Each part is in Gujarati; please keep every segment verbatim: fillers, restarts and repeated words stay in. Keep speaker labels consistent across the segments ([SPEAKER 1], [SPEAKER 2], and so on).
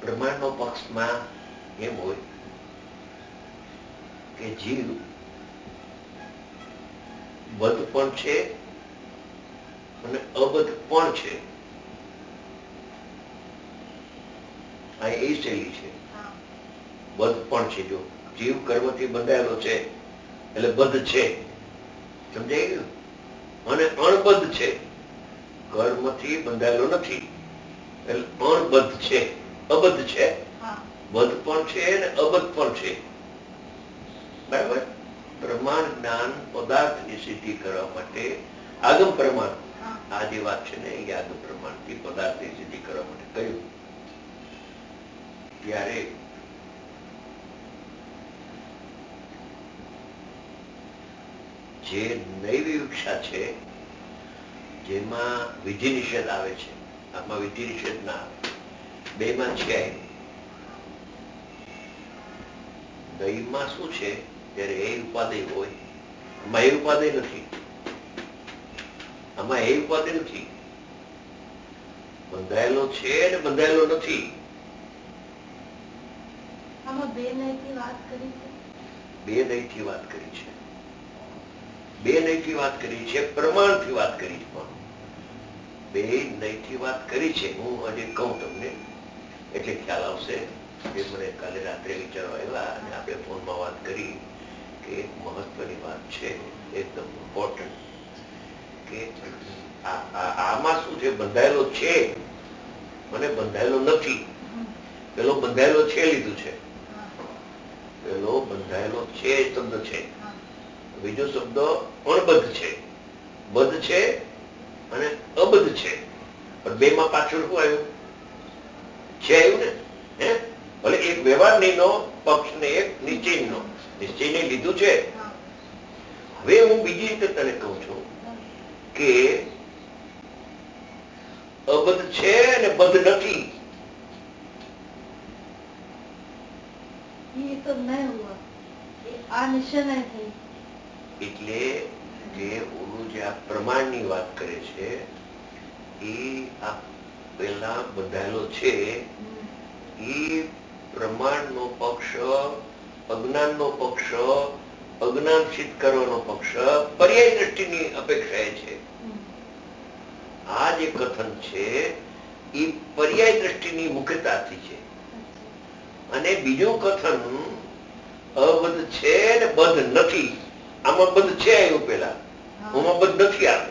[SPEAKER 1] પ્રમાણનો પક્ષમાં એમ હોય કે જીવ બદ્ધ પણ છે અને અબદ્ધ પણ છે. આ એ શૈલી છે. બદ્ધ પણ છે. જો જીવ કર્મથી બંધાયેલો છે એટલે બદ્ધ છે, સમજાઈ ગયું? અને અણબદ્ધ છે, કર્મથી બંધાયેલો નથી એટલે અણબદ્ધ છે, અબદ્ધ છે. બદ્ધ પણ છે અને અબદ્ધ પણ છે. બરાબર? પ્રમાણ જ્ઞાન પદાર્થની સિદ્ધિ કરવા માટે આગમ પ્રમાણ, આ જે વાત છે ને એ આગમ પ્રમાણથી પદાર્થની સિદ્ધિ કરવા માટે કહ્યું. ત્યારે જે નૈવી વિક્ષા છે જેમાં વિધિ નિષેધ આવે છે, આમાં વિધિ નિષેધ ના આવે, બેમાં છે. દહીંમાં શું છે? ત્યારે એ ઉપાદેય હોય, આમાં એ ઉપાદેય નથી. આમાં એ ઉપાદેય નથી. બંધાયેલો છે ને બંધાયેલો નથી.
[SPEAKER 2] આમાં બે નહીંથી વાત કરી છે.
[SPEAKER 1] બે નહીંથી વાત કરી છે. બે નહીંથી વાત કરી છે, પ્રમાણથી વાત કરી છે. પણ બે નહીંથી વાત કરી છે. હું હજી કહું તમને એટલે ખ્યાલ આવશે. એ મને કાલે રાત્રે વિચારો આવ્યા અને આપણે ફોનમાં વાત કરી કે એક મહત્વની વાત છે, એકદમ ઇમ્પોર્ટન્ટ, કે આમાં શું છે? બંધાયેલો છે અને બંધાયેલો નથી. પેલો બંધાયેલો છે લીધું છે. પેલો બંધાયેલો છે શબ્દ છે. બીજો શબ્દ અણબદ્ધ છે. બદ્ધ છે અને અબદ્ધ છે. પણ બે માં પાછળ શું આવ્યું? છે આવ્યું ને? હે ભલે એક વ્યવહારનો પક્ષ ને એક નિશ્ચયનો, નિશ્ચયને લીધું છે. હવે હું બીજી રીતે તને કહું છું કે અબદ્ધ છે અને બદ્ધ નથી.
[SPEAKER 2] ये तो नहीं हुआ, આ નિશ્ચય નહીં થઈ.
[SPEAKER 1] એટલે જે ઓલું જે આ પ્રમાણની વાત કરે છે એ આ પેલા બંધાયેલો છે એ પ્રમાણનો પક્ષ, અજ્ઞાનનો પક્ષ, અજ્ઞાન સિદ્ધ કરવાનો પક્ષ પર્યાય દ્રષ્ટિની અપેક્ષાએ છે. આ જે કથન છે એ પર્યાય દ્રષ્ટિની મુખ્યતાથી છે. અને બીજું કથન અબદ્ધ છે ને બદ્ધ નથી. આમાં બદ્ધ છે આવ્યું પેલા, આમાં બદ્ધ નથી આવે.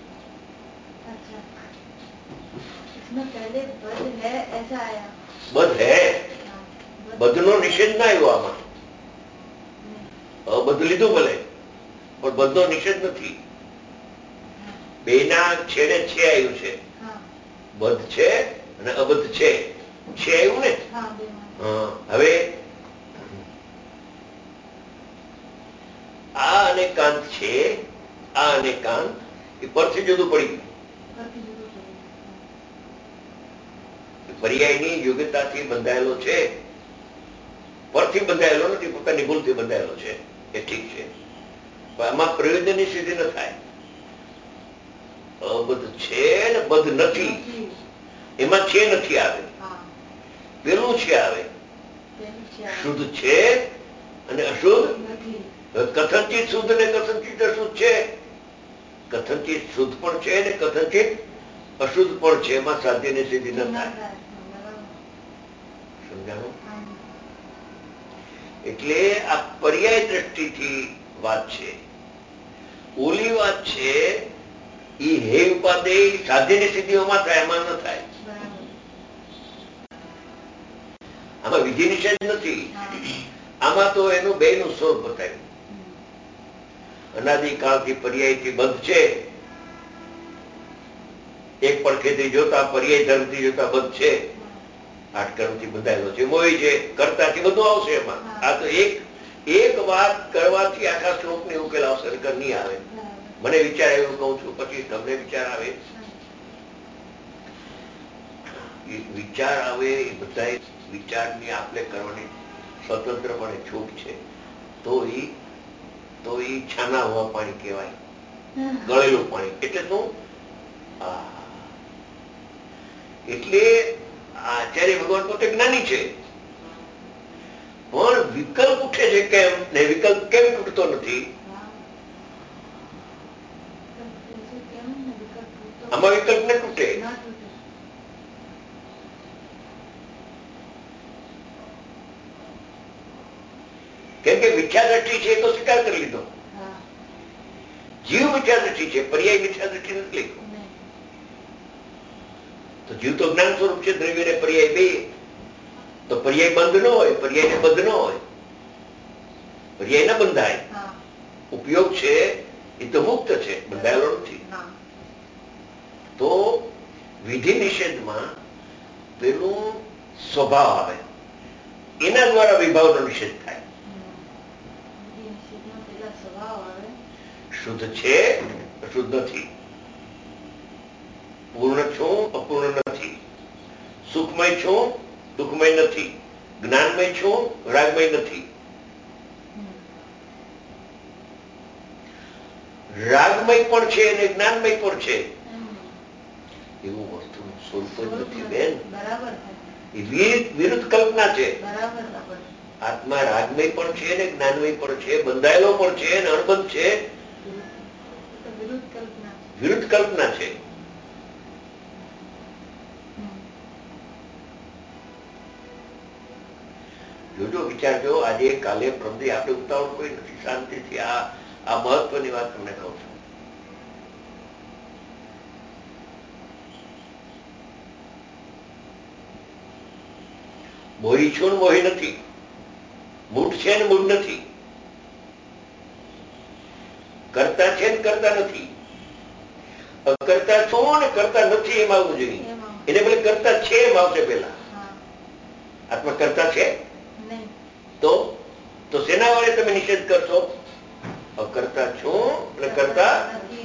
[SPEAKER 1] બદ્ધ હે, બદ્ધ નો નિષેધ ના આવ્યો આમાં. અબદ્ધ લીધું ભલે, પણ બદ્ધ નો નિષેધ નથી. બે ના છેડે છે આવ્યું છે. બદ્ધ છે અને અબદ્ધ છે. છે આવ્યું ને? હા. હવે આ અને કાંત છે, આ અને કાંત એ પરથી જુદું પડી ગયું. પર્યાયની યોગ્યતાથી બંધાયેલો છે, પરથી બંધાયેલો નથી, પોતાની ભૂલથી બંધાયેલો છે. એ ઠીક છે, પણ આમાં પ્રયોજનની સિદ્ધિ ન થાય. અબદ્ધ છે ને બદ્ધ નથી. એમાં છે નથી આવે, પેલું છે આવે. શુદ્ધ છે અને અશુદ્ધ. કથનચિત શુદ્ધ ને કથનચિત અશુદ્ધ છે. કથનચિત શુદ્ધ પણ છે ને કથનચિત અશુદ્ધ પણ છે. એમાં સાધ્યની સિદ્ધિ ન થાય. સમજાણું? એટલે આ પર્યાય દ્રષ્ટિથી વાત છે. ઓલી વાત છે એ હે ઉપાદેય સાધ્યની સ્થિતિઓમાં થાય, એમાં ન થાય. આમાં વિધિ નિષેધ નથી. આમાં તો એનું બે નું સ્વરૂપ બતાવ્યું. અનાદિકાળથી પર્યાયથી બદ્ધ છે. એક પડખેથી જોતા પર્યાય ધર્મથી જોતા બદ્ધ છે. આઠ કર્મથી બંધાયેલો છે, મોહી છે, કર્તાથી બધું આવશે એમાં. આ તો એક એક વાત કરવાથી આખા શ્લોકને ઉકેલ આવશે, નહીં આવે. મને વિચાર એવું કહું છું, પછી તમને વિચાર આવે. વિચાર આવે એ બધા વિચારની આપલે કરવાની સ્વતંત્રપણે છૂટ છે. તો ઈ તો ઈ છાના હવા પાણી કહેવાય, ગળેલું પાણી. એટલે શું? એટલે આચાર્ય ભગવાન પોતે જ્ઞાની છે, પણ વિકલ્પ ઉઠે છે કેમ ને વિકલ્પ કેમ તૂટતો નથી? આમાં વિકલ્પ ને તૂટે. કેમ કે મિથ્યા દ્રષ્ટિ છે એ તો સ્વીકાર કરી લીધો. જીવ મિથ્યા દ્રષ્ટિ છે, પર્યાય મિથ્યા દ્રષ્ટિ નથી લીધો. તો જીવ તો જ્ઞાન સ્વરૂપ છે, દ્રવ્ય ને પર્યાય બે. તો પર્યાય બંધ ન હોય, પર્યાય ને બંધ ન હોય, પર્યાય ન બંધાય. ઉપયોગ છે એ તો મુક્ત છે, બંધાયેલો નથી. તો વિધિ નિષેધમાં પેલું સ્વભાવ આવે, એના દ્વારા વિભાવનો નિષેધ થાય. શુદ્ધ છે અશુદ્ધ નથી, પૂર્ણ છું અપૂર્ણ નથી, સુખમય છું દુઃખમય નથી, જ્ઞાનમય છું રાગમય નથી. રાગમય પણ છે અને જ્ઞાનમય પણ છે, એવું વસ્તુનું સ્વરૂપ જ નથી બેન. એ વિરુદ્ધ કલ્પના છે. આત્મા રાગમય પણ છે ને જ્ઞાનમય પણ છે, બંધાયેલો પણ છે અને અણબંધ છે. વિરુદ્ધ કલ્પના છે. જોજો, વિચારજો. આજે કાલે પ્રમદી આપણે ઉતાવળ કોઈ નથી, શાંતિથી આ આ મહત્વની વાત તમને કહું છું. મોહી છું ને મોહી નથી, મૂળ છે ને મૂળ નથી, કરતા છે ને કરતા નથી, કરતા છું ને કરતા નથી એમ આવવું જોઈએ. એને પેલે કરતા છે એમ આવશે પેલા. આત્મા કરતા છે તો તો શેના વડે તમે નિષેધ કરશો? કરતા છું અને કરતા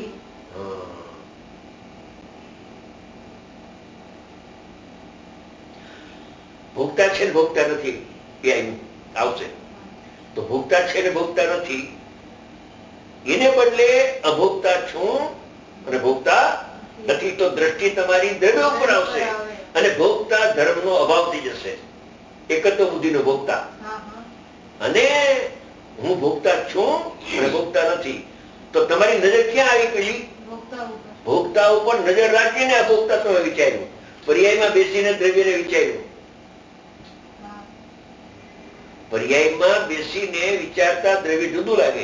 [SPEAKER 1] ભોગતા છે ને ભોગતા નથી એ આવશે. તો ભોગતા છે ને ભોગતા નથી એને બદલે અભોગતા છું અને ભોગતા નથી. તો દ્રષ્ટિ તમારી દ્રવ્ય ઉપર આવશે અને ભોગતા ધર્મનો અભાવ થઈ જશે. એક જ તો બુદ્ધિનો ભોગતા, અને હું ભોગતા છું અને ભોગતા નથી. તો તમારી નજર ક્યાં આવી પેલી? ભોગતા ઉપર નજર રાખીને અભોગતા તમે વિચાર્યું, પર્યાયમાં બેસીને દ્રવ્યને વિચાર્યું. પર્યાયમાં બેસીને વિચારતા દ્રવ્ય જુદું લાગે.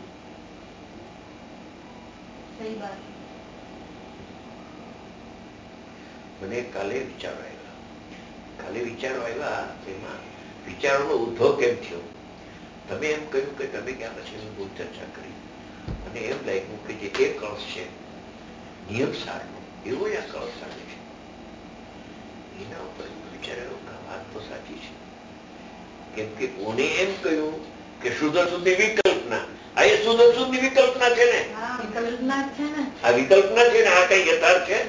[SPEAKER 1] મને કાલે વિચારો આવ્યા, કાલે વિચારો આવ્યા એમાં વિચારોનો ઉદ્ભવ કેમ થયો? તમે એમ કહ્યું કે તમે ક્યાં પછી બહુ ચર્ચા કરી અને એમ લાગ્યું કે જે એક કળશ છે નિયમ સારનો એવો જ આ કળશ સારે છે. એના ઉપર વિચાર્યો કે વાત તો સાચી છે. કેમ કે કોને એમ કહ્યું કે શુદ્ધ શુદ્ધિ વિકલ્પના, આ એ શુદ્ધ શુદ્ધિ વિકલ્પના છે ને, આ વિકલ્પના છે ને, આ કઈ યથાર્થ છે?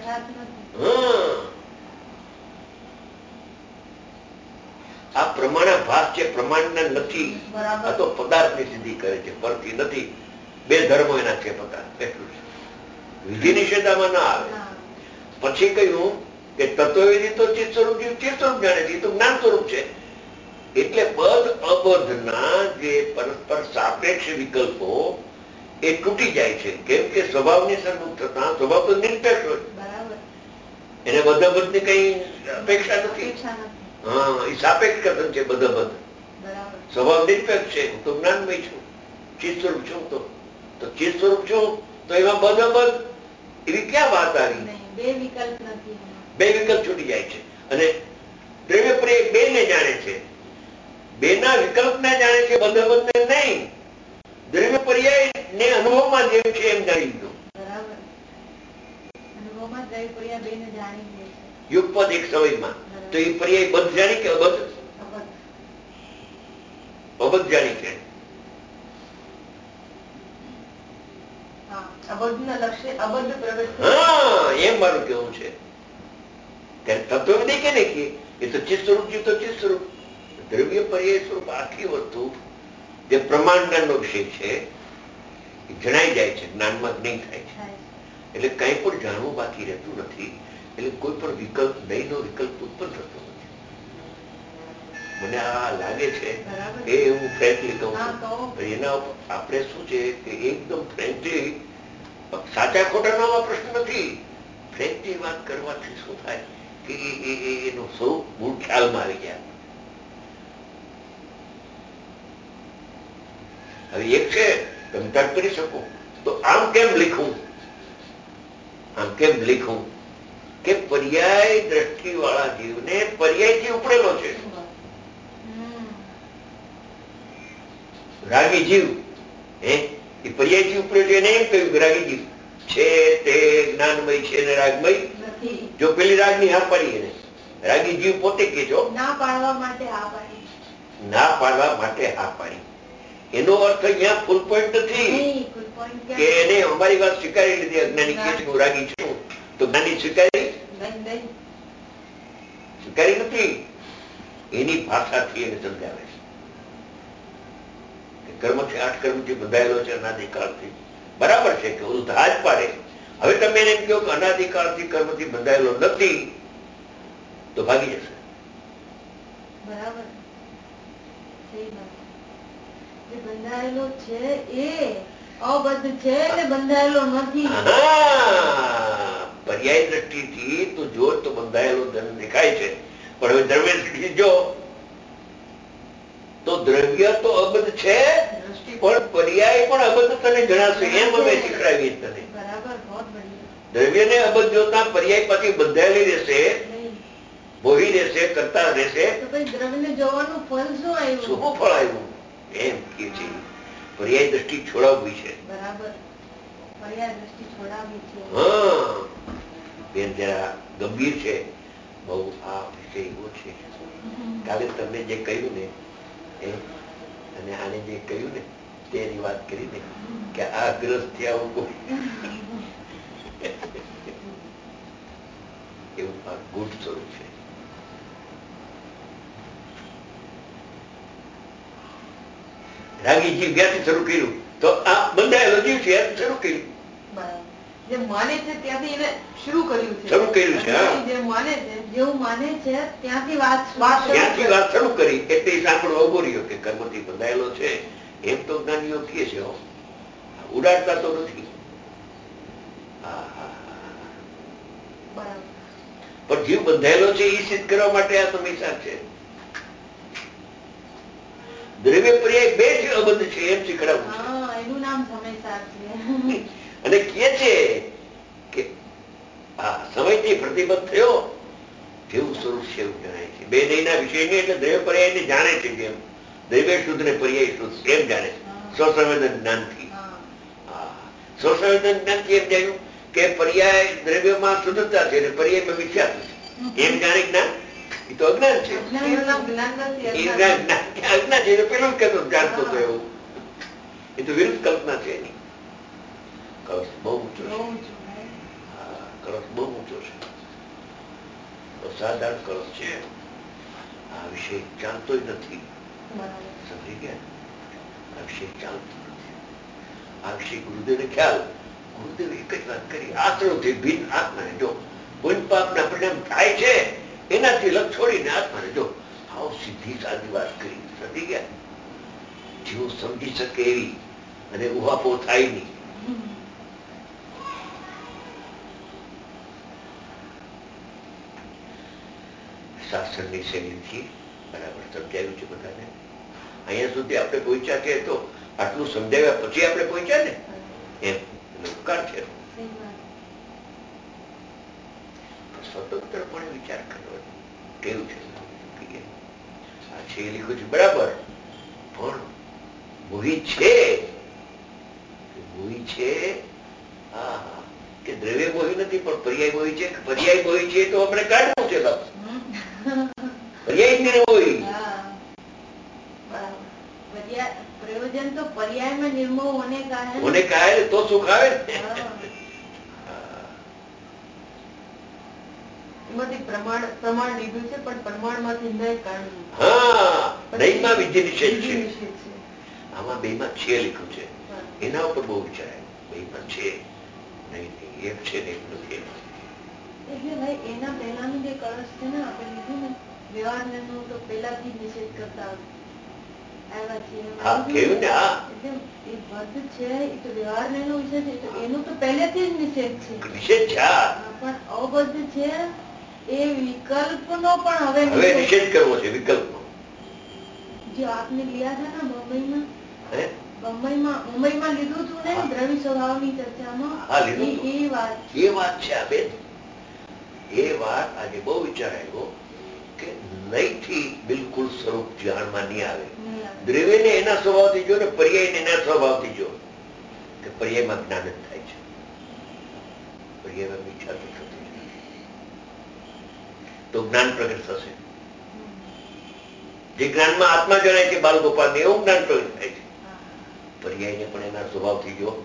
[SPEAKER 1] આ પ્રમાણાભાસ છે, પ્રમાણના નથી. આ તો પદાર્થની સિદ્ધિ કરે છે, પરથી નથી. બે ધર્મો એના છે પદાર્થ, એટલું છે. વિધિ નિષેધામાં ના આવે. પછી કહ્યું કે તત્વવિધિ તો ચિત્ત સ્વરૂપ ચિત્ત સ્વરૂપ જાણે છે, તો જ્ઞાન સ્વરૂપ છે. એટલે બધ અબધના જે પરસ્પર સાપેક્ષ વિકલ્પો એ તૂટી જાય છે. કેમ કે સ્વભાવની સન્મુખ થતા સ્વભાવ તો નિરપેક્ષ હોય, એને બધબધની કઈ અપેક્ષા નથી. હા, એ સાપેક્ષ કથન છે. બધબધ સ્વભાવ નિરપેક્ષ છે. હું તો જ્ઞાનમય છું, ચિત્ત સ્વરૂપ છું. તો તો ચિત્ત સ્વરૂપ છું તો એમાં બધબધ એવી ક્યાં વાત આવી?
[SPEAKER 2] બે વિકલ્પ નથી,
[SPEAKER 1] બે વિકલ્પ છૂટી જાય છે. અને દ્રવ્ય પ્રેમ બે ને જાણે છે, બેના વિકલ્પને જાણે છે, બધબધને નહીં. દ્રવ્ય પર્યાય ને અનુભવમાં જેમ છે એમ જાણી લીધું. યુગપદ એક સમયમાં તો એ પર્યાય બંધ જાણી કે અબધ? અબધ જાણી કે હા, એમ મારું કેવું છે. તત્વવિધિ કે નહીં, એ તો ચિત્ત સ્વરૂપ છે, તો ચિત્ત સ્વરૂપ. દ્રવ્ય પર્યાય સ્વરૂપ આખી વસ્તુ જે પ્રમાણ જ્ઞાનનો વિષય છે એ જણાઈ જાય છે, જ્ઞાનમાં નહીં થાય છે. એટલે કંઈ પણ જાણવું બાકી રહેતું નથી. એટલે કોઈ પણ વિકલ્પ નહીંનો વિકલ્પ ઉત્પન્ન થતો નથી. મને આ લાગે છે એ હું ફ્રેન્કલી કહું છું. એના આપણે શું છે કે એકદમ ફ્રેન્કલી, સાચા ખોટાનો પ્રશ્ન નથી, ફ્રેન્કલી વાત કરવાથી શું થાય કે એનો સ્વરૂપ મૂળ ખ્યાલમાં આવી ગયા. હવે એક છે તમે તર્ક કરી શકો તો આમ કેમ લીખું, આમ કેમ લીખું કે પર્યાય દ્રષ્ટિ વાળા જીવને પર્યાયથી ઉપડેલો છે. રાગી જીવ હે એ પર્યાયથી ઉપડ્યો છે. એને એમ કહ્યું કે રાગી જીવ છે તે જ્ઞાનમય છે ને રાગમય જો પેલી રાગની હા પાડી એને રાગી જીવ પોતે કે છો
[SPEAKER 2] ના પાડવા માટે હા પાડી,
[SPEAKER 1] ના પાડવા માટે હા પાડી. એનો અર્થ અહીંયા ફૂલ પોઈન્ટ નથી કે એને અમારી વાત સ્વીકારી લીધી. અજ્ઞાની કે છે હું રાગી છું તો જ્ઞાની સ્વીકારી સ્વીકારી નથી. એની ભાષાથી એને સમજાવે છે કે કર્મથી આઠ કર્મથી બંધાયેલો છે અનાદિકાળથી. બરાબર છે કે ઓલું હાથ પાડે. હવે તમે એને એમ કહો કે અનાદિકાળથી કર્મથી બંધાયેલો નથી તો ભાગી જશે.
[SPEAKER 2] બરાબર બંધાયેલો છે એ અબદ્ધ છે ને બંધાયેલો નથી.
[SPEAKER 1] પર્યાય દ્રષ્ટિથી તો જો તો બંધાયેલો ધન દેખાય છે, પણ હવે દ્રવ્ય દ્રષ્ટિ જો તો દ્રવ્ય તો અબદ્ધ છે પણ પર્યાય પણ અબદ્ધ તને જણાશે. એમ અમે શીખડાવીએ તને. દ્રવ્યને અબદ્ધ જોતા પર્યાય પછી બંધાયેલી રહેશે, બોહી રહેશે, કરતા રહેશે.
[SPEAKER 2] દ્રવ્યને જોવાનું ફળ શું આવ્યું?
[SPEAKER 1] શું ફળ આવ્યું એમ કે છે. પર્યાય દ્રષ્ટિ છોડાવવી છે.
[SPEAKER 2] બરાબર, પર્યાય દ્રષ્ટિ છોડાવવી છે.
[SPEAKER 1] હા બેન જરા ગંભીર છે બહુ આ વિષય એવો છે. કાલે તમને જે કહ્યું ને એ અને આને જે કહ્યું ને તેની વાત કરી ને કે આ ગ્રસ્ત આવું કોઈ એવું આ ગુઢ સ્વરૂપ છે. રાગી જીવ ક્યાંથી શરૂ કર્યું તો આ બંધાયેલો જીવ છે શરૂ કર્યું.
[SPEAKER 2] જે માને છે ત્યાંથી એને શરૂ કર્યું છે.
[SPEAKER 1] શરૂ કર્યું છે.
[SPEAKER 2] જે માને છે જેવું માને છે ત્યાંથી વાત
[SPEAKER 1] ત્યાંથી વાત શરૂ કરી. એટલે સાંભળો ઉભો રહ્યો કે કર્મથી બંધાયેલો છે એમ તો જ્ઞાનીઓ કહે છે, ઉડાડતા તો નથી. પણ જીવ બંધાયેલો છે એ સિદ્ધ કરવા માટે આ સમયસાર છે. દ્રવ્ય પર્યાય બે છે અબદ્ધ છે એમ શીખડાવું છે.
[SPEAKER 2] એનું નામ સમયસાર છે.
[SPEAKER 1] અને કહે છે કે આ સમયથી પ્રતિબદ્ધ થયો જેવું સ્વરૂપ છે એવું જણાય છે. બે નહીના વિષયની એટલે દ્રવ્ય પર્યાય ને જાણે છે. જેમ દ્રવ્ય શુદ્ધ ને પર્યાય શુદ્ધ એમ જાણે સ્વસંવેદન જ્ઞાનથી. સ્વસંવેદન જ્ઞાનથી એમ જાણ્યું કે પર્યાય દ્રવ્યમાં શુદ્ધતા છે અને પર્યાયમાં મિથ્યા છે એમ જાણે જ્ઞાન. એ તો અજ્ઞાન છે. અજ્ઞાન છે પેલું કહેતો જાણતો હતો એવું. એ તો વિરુદ્ધ કલ્પના છે એની. કળશ બહુ ઊંચો છે. હા કળશ બહુ ઊંચો છે. અસાધારણ કળશ છે. આ વિષય ચાલતો નથી. સમજી ગયા? આ વિષય ચાલતો નથી. આ વિષય ગુરુદેવને ખ્યાલ. ગુરુદેવ એક જ વાત કરી, આશ્રવથી ભિન્ન આત્માને જો. પુણ્ય પાપના પરિણામ થાય છે એનાથી લગ છોડીને આત્માને જો. આવ સીધી સાદી વાત કરી. સમજી ગયા? જેવું સમજી શકે એવી અને ઉહાપો થાય નહીં. શાસ્ત્રની શૈલીથી બરાબર સમજાવ્યું છે બધાને. અહીંયા સુધી આપણે પહોંચ્યા છે તો આટલું સમજાવ્યા પછી આપણે પહોંચ્યા ને એમ ઉપકાર છે. સ્વતંત્રપણે વિચાર કરવાનો કેવું છે. આ છે એ લીધું છે બરાબર, પણ મોહી છે મોહી છે હા કે દ્રવ્ય મોહી નથી પણ પર્યાય મોહી છે. પર્યાય મોહી છે તો આપણે કાઢવું છે બાપ. પર્યાય જ મોહી.
[SPEAKER 2] પ્રયોજન તો પર્યાયમાં નિર્મોહ હોને કા હૈ.
[SPEAKER 1] હોને કા હૈ તો સુખ આવે ને.
[SPEAKER 2] એમાંથી પ્રમાણ પ્રમાણ લીધું છે પણ પ્રમાણમાંથી નહીં કાઢવું.
[SPEAKER 1] હા નહીંમાં વિધિ નિષેધ છે. આમાં બેમાં છે લખ્યું છે. એના ઉપર બહુ વિચારાય. બેમાં છે નહીં નહીં એક છે ને એક નથી.
[SPEAKER 2] એટલે ભાઈ એના પહેલાનું જે કળશ છે ને આપણે લીધું ને વ્યવહારને નું તો પહેલાથી નિષેધ કરતા આવ્યા છીએ.
[SPEAKER 1] હા કેવું ને હા
[SPEAKER 2] એટલે એ બધ છે એ તો વ્યવહારને નો વિષય છે તો એનું તો પહેલેથી જ નિષેધ છે.
[SPEAKER 1] નિષેધ છે. હા
[SPEAKER 2] પણ અબદ્ધ છે એ વિકલ્પનો પણ હવે
[SPEAKER 1] હવે નિષેધ કરવો છે વિકલ્પનો.
[SPEAKER 2] जो आपने लिया था ना मुंबई में मुंबई में मुंबई में લીધું હતું ને દ્રવી સ્વભાવની ચર્ચામાં
[SPEAKER 1] હા લીધું
[SPEAKER 2] એ વાત
[SPEAKER 1] એ વાત છે આ બેન. એ વાત આજે બહુ વિચાર આવ્યો કે નહીથી બિલકુલ સ્વરૂપ જાણમાં નહીં આવે. દ્રવ્યને એના સ્વભાવથી જો ને પર્યાયને એના સ્વભાવથી જો કે પર્યાયમાં જ્ઞાન જ થાય છે. પર્યાયમાં ઈચ્છા તો થતી જ નથી તો જ્ઞાન પ્રગટ થશે. જે જ્ઞાનમાં આત્મા જણાય છે બાલ ગોપાલને એવું જ્ઞાન પ્રગટ થાય છે. પર્યાયને પણ એના સ્વભાવથી જો.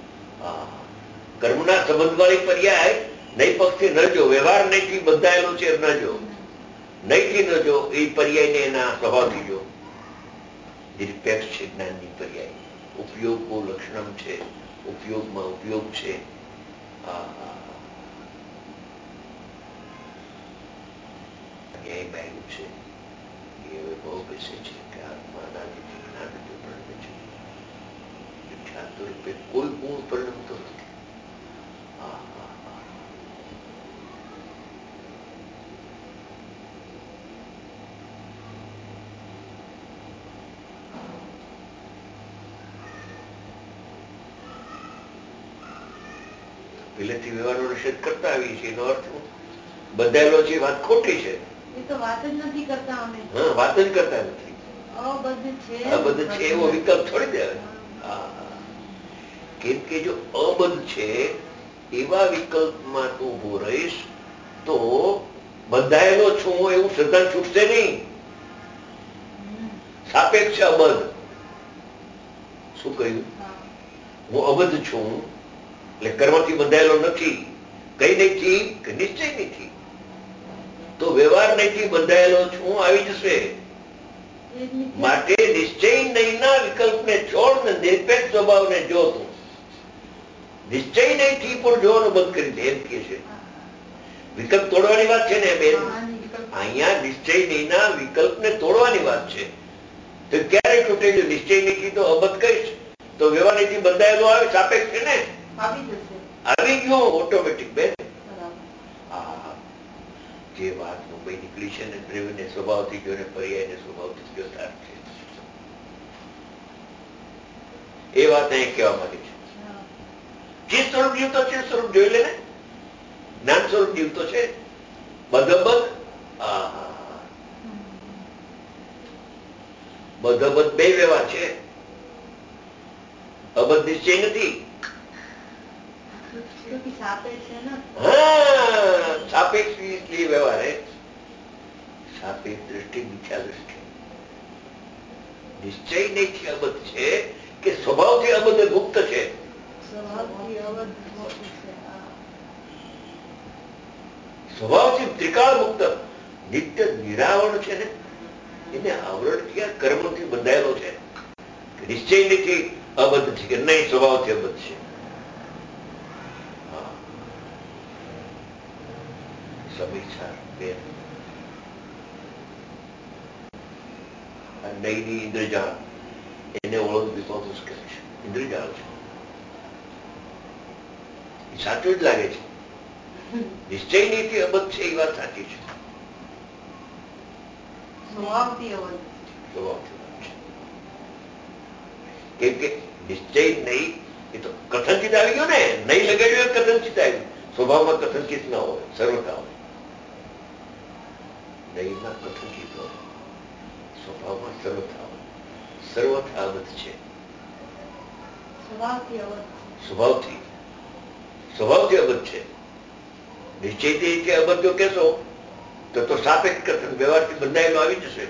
[SPEAKER 1] કર્મના સંબંધ વાળી પર્યાય નહીં પક્ષથી ન જો વ્યવહાર નહીંથી બંધાયેલો છે ન જો નહીંથી ન જો એ પર્યાયને એના સ્વભાવથી જો. નિરપેક્ષ છે જ્ઞાનની પર્યાય. ઉપયોગો લક્ષણમ છે ઉપયોગમાં ઉપયોગ છે. ન્યાય બાયું છે એ હવે બહુ બેસે છે કે આત્માના જે જ્ઞાન રૂપે પરિણમે છે ખ્યાલ રૂપે કોઈ ગુણ પરિણમતો નથી. પહેલેથી વ્યવહારનો નિષેધ કરતા આવીએ છીએ એનો અર્થ બંધાયેલો છે વાત ખોટી છે.
[SPEAKER 2] એ તો વાત જ નથી કરતા અમે.
[SPEAKER 1] હા વાત જ કરતા નથી.
[SPEAKER 2] અબદ્ધ છે
[SPEAKER 1] અબદ્ધ છે એવો વિકલ્પ છોડી દેવાય. કેમ કે જો અબદ્ધ છે એવા વિકલ્પમાં તું ઉભો રહીશ તો બંધાયેલો છું એવું શ્રદ્ધા છૂટશે નહીં. સાપેક્ષ અબદ્ધ. શું કહ્યું? હું અબદ્ધ છું એટલે કર્મથી બંધાયેલો નથી. કઈ નહીંથી કે નિશ્ચય નથી. તો વ્યવહાર નહીંથી બંધાયેલો છું આવી જશે. માટે નિશ્ચય નહીંના વિકલ્પને છોડ ને નિરપેક્ષ સ્વભાવને જો તું. નિશ્ચય નહીંથી પણ જોવાનું બંધ કરી દે એમ કે છે. વિકલ્પ તોડવાની વાત છે ને બેન. અહીંયા નિશ્ચય નહીંના વિકલ્પને તોડવાની વાત છે. તો ક્યારે તૂટે? જો નિશ્ચય નહીંથી તો અબદ્ધ કહીશ તો વ્યવહાર નહીંથી બંધાયેલો આવે સાપેક્ષ છે ને આવી ગયો ઓટોમેટિક બેન. જે વાત મુંબઈ નીકળી છે ને દ્રવ્યને સ્વભાવથી જો ને પર્યાયને સ્વભાવથી જો તાર છે એ વાત અહીં કહેવા માંગે છે. જે સ્વરૂપ જીવતો છે સ્વરૂપ જોઈ લે ને. જ્ઞાન સ્વરૂપ જીવતો છે બધબદ બધબદ બે વ્યવહાર છે. અબદ્ધ નિશ્ચય નથી. हाँ सापेक्ष इसलिए व्यवहार है. सापेक्ष दृष्टि मिथ्या दृष्टि. निश्चय नहीं अबद्ध છે કે સ્વભાવથી અબદ્ધ મુક્ત છે. સ્વભાવથી ત્રિકાળ મુક્ત નિત્ય નિરાવરણ છે ને એને આવરણ ક્યાં કર્મથી બંધાયેલો છે. નિશ્ચય નથી અબદ્ધ છે કે નહીં સ્વભાવથી અબદ્ધ છે. સમીક્ષા બેન નહીની ઇન્દ્રજાળ એને ઓળખવી બહુ મુશ્કેલ છે. ઇન્દ્રજાળ છે એ સાચું જ લાગે છે. નિશ્ચય નીતિ અબદ્ધ છે એ વાત સાચી છે.
[SPEAKER 2] સ્વભાવથી અબદ્ધ
[SPEAKER 1] છે. કેમ કે નિશ્ચય નહીં એ તો કથનચિત આવી ગયો ને. નહીં લગાડ્યું કથનચિત આવ્યું. સ્વભાવમાં કથનચિત ના હોય સર્વતા હોય. નહીંમાં કથનચિત હોય સ્વભાવમાં સર્વથા હોય. સર્વથા અબદ્ધ છે.
[SPEAKER 2] સ્વભાવથી અબદ્ધ
[SPEAKER 1] સ્વભાવથી સ્વભાવથી અબદ્ધ છે. નિશ્ચયથી અબદ્ધ જો કહેશો તો તો સાપેક્ષ કથન વ્યવહારથી બંધાયેલો આવી જશે.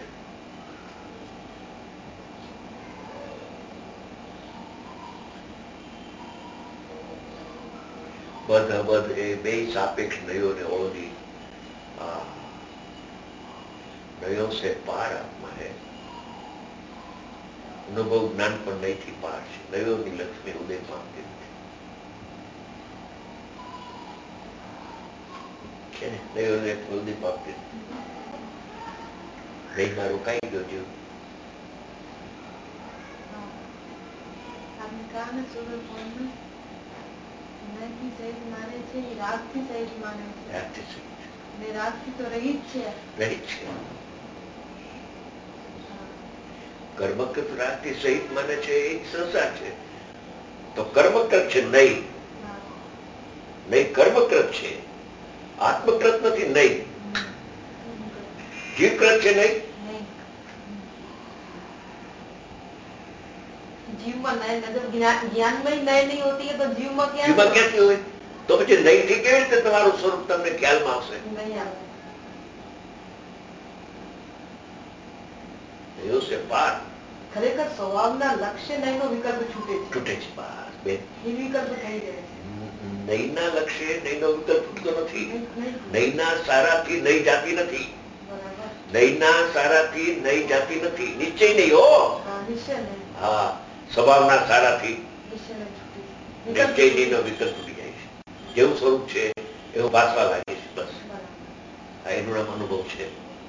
[SPEAKER 1] બધ અબદ્ધ એ બે સાપેક્ષ નયો ને ઓળંગી नयों से पार आत्मा है. अनुभव ज्ञान पर नहीं थी पार છે. નયોની લક્ષ્મી ઉદય પામતી નથી. છે ને દૈવને કુલદીપ આપતી દહીંમાં રોકાઈ ગયો જીવ.
[SPEAKER 2] आपने कहा ना सुबह फोन में नैनથી સહેજ માને છે એ રાગથી સહેજ માને છે.
[SPEAKER 1] રાગથી સહેજ
[SPEAKER 2] ને રાગથી તો રહી જ છે.
[SPEAKER 1] રહી જ છે. કર્મકૃત રાગથી સહિત માને છે એ જ સંસાર છે. તો કર્મકૃત છે નહીં. નહીં કર્મકૃત છે, આત્મકૃત નથી. નહીં જીવકૃત છે. નહીં
[SPEAKER 2] જીવમાં નય નજર જ્ઞાનમાં નય નહીં હોતી है तो જીવમાં ક્યાં
[SPEAKER 1] જીવમાં ક્યાંથી હોય? તો પછી નહીંથી કેવી રીતે તમારું સ્વરૂપ તમને ખ્યાલમાં આવશે?
[SPEAKER 2] નહીં આવે.
[SPEAKER 1] એવું છે પાર.
[SPEAKER 2] ખરેખર સ્વભાવના લક્ષ્ય નયનો વિકલ્પ છૂટે છે.
[SPEAKER 1] છૂટે છે બસ બેન.
[SPEAKER 2] નિર્વિકલ્પ થઈ જાય છે.
[SPEAKER 1] નહીંના લક્ષ્ય નહીંનો વિકલ્પ છૂટતો નથી. નહીંના સારાથી નહીં જાતી નથી. નહીંના સારાથી નહીં જાતી નથી. નિશ્ચય નહીં હો. હા, સ્વભાવના સારાથી નિશ્ચય નહીંનો વિકલ્પ છૂટી જાય છે. જેવું સ્વરૂપ છે એવું ભાસવા લાગે છે. બસ આ એનું નામ અનુભવ છે.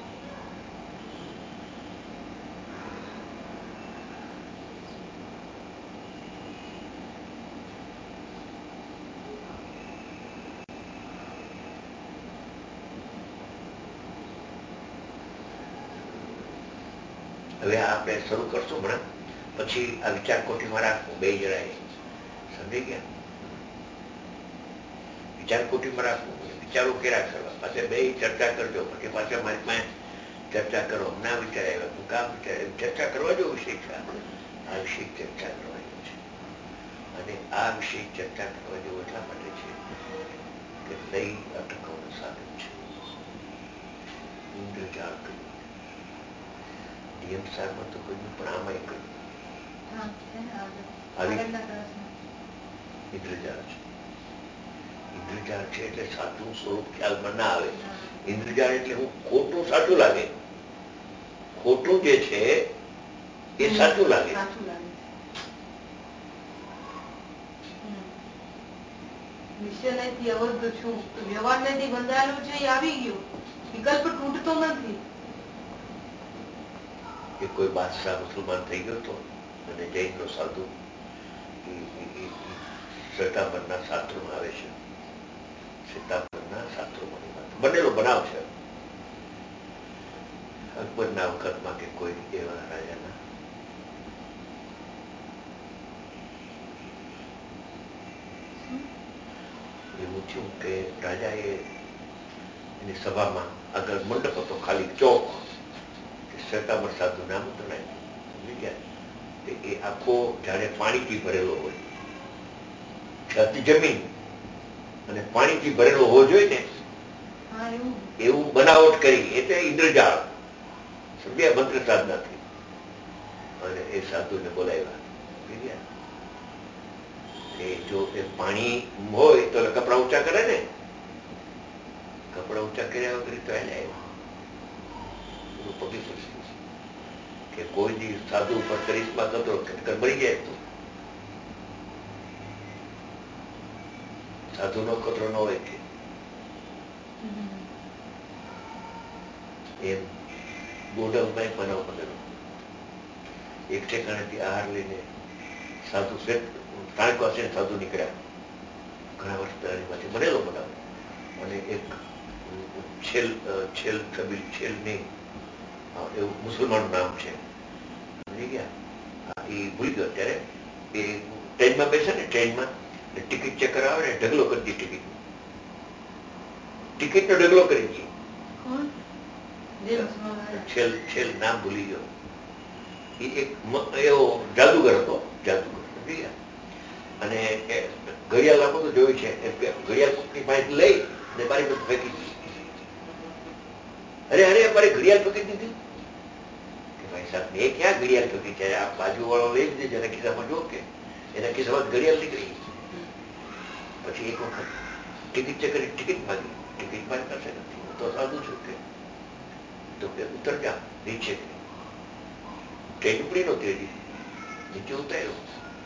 [SPEAKER 1] હવે આપણે શરૂ કરશું હમણાં, પછી આ વિચાર કોઠીમાં રાખવું બે જણાએ. સમજી ગયા? વિચાર કોઠીમાં રાખવું, વિચારો કેરા કરવા, પાછા બે ચર્ચા કરજો. પછી પાછા મારી પાસે ચર્ચા કરો. ના વિચાર આવ્યા તું કામ વિચાર ચર્ચા કરવા જેવો વિષય છે. આ વિષય ચર્ચા કરવા જેવો છે. અને આ વિષય ચર્ચા કરવા જેવો એટલા માટે છે કે લઈ અટકવાનું સાધન છે. ઇન્દ્રજાળ કર્યું, નિયમસારમાં તો કર્યું, પણ આમાંય કર્યું. ઇન્દ્રજાળ છે. ઇન્દ્રજાળ છે એટલે સાચું સ્વરૂપ ખ્યાલમાં ના આવે. ઇન્દ્રજાળ એટલે હું ખોટું સાચું લાગે. ખોટું જે છે એ સાચું લાગે.
[SPEAKER 2] નિશ્ચયથી અવદ્ધ છું, વ્યવહારથી બંધાયેલું છે એ આવી ગયું. વિકલ્પ તૂટતો નથી.
[SPEAKER 1] એ કોઈ બાદશાહ મુસલમાન થઈ ગયો હતો અને જૈનનો સાધુ શ્વેતાંબરના શાસ્ત્રોમાં આવે છે. શ્વેતાંબરના શાસ્ત્રોમાં વાત બનેલો બનાવ છે. અકબરના વખતમાં કે કોઈ એવા રાજાના એવું થયું કે રાજાએ એની સભામાં આગળ મંડપ હતો, ખાલી ચોક. શ્વેતાંબર સાધુ નામ હતું ને, સમજી ગયા? એ આખો જાણે પાણીથી ભરેલો હોય, છત જમીન અને પાણીથી ભરેલો હોવો જોઈએ ને એવું બનાવટ કરી. એટલે ઇન્દ્રજાળ. સમજ્યા? મંત્ર સાધનાથી. અને એ સાધુને બોલાવ્યા. એ જો એ પાણી હોય તો કપડા ઊંચા કરે ને, કપડા ઊંચા કર્યા વગર તો એને પગી પડશે કે કોઈ દી સાધુ ઉપર કરિશ્મા કરતો મરી જાય તો સાધુ નો કચરો ન હોય કે એમ ગોડલમાં બનાવ બનેલો. એક ઠેકાણેથી આહાર લઈને સાધુ સ્થાનિક વાસીને સાધુ નીકળ્યા. ઘણા વર્ષ પહેલાની પાસે બનેલો બનાવ. અને એક છેલ છેલ કબીર છેલ નહીં એવું મુસલમાનનું નામ છે. સમજી ગયા? એ ભૂલી ગયો. ત્યારે એ ટ્રેનમાં બેસે ને, ટ્રેનમાં ટિકિટ ચેક કરાવે ને, ઢગલો કરી દી ટિકિટ ટિકિટનો ઢગલો કરી દી. છેલ છેલ નામ ભૂલી ગયો. એ એક એવો જાદુગર હતો. જાદુગર. સમજી ગયા? અને ઘડિયાળ આ બધું જોયું છે. ઘડિયાળ કોકની પાસે લઈ ને મારી બધું ફેંકી દીધી. અરે અરે મારી ઘડિયાળ ફેંકી દીધી. ભાઈ સાહેબ મેં ક્યાં ઘડિયાળ ફેંકી છે? આ બાજુ વાળો લઈ દીધી. એના ખિસ્સામાં જો કે એના ખિસ્સામાં ઘડિયાળ નીકળી. પછી એક વખત ટિકિટ ચેક કરી ટિકિટ માંગી. ટિકિટ મારી પાસે નથી, હું તો સાધુ છું કે તો કે ઉતર જા નીચે. ટ્રેન ઉપડી નહોતી હજી. નીચે ઉતાર્યો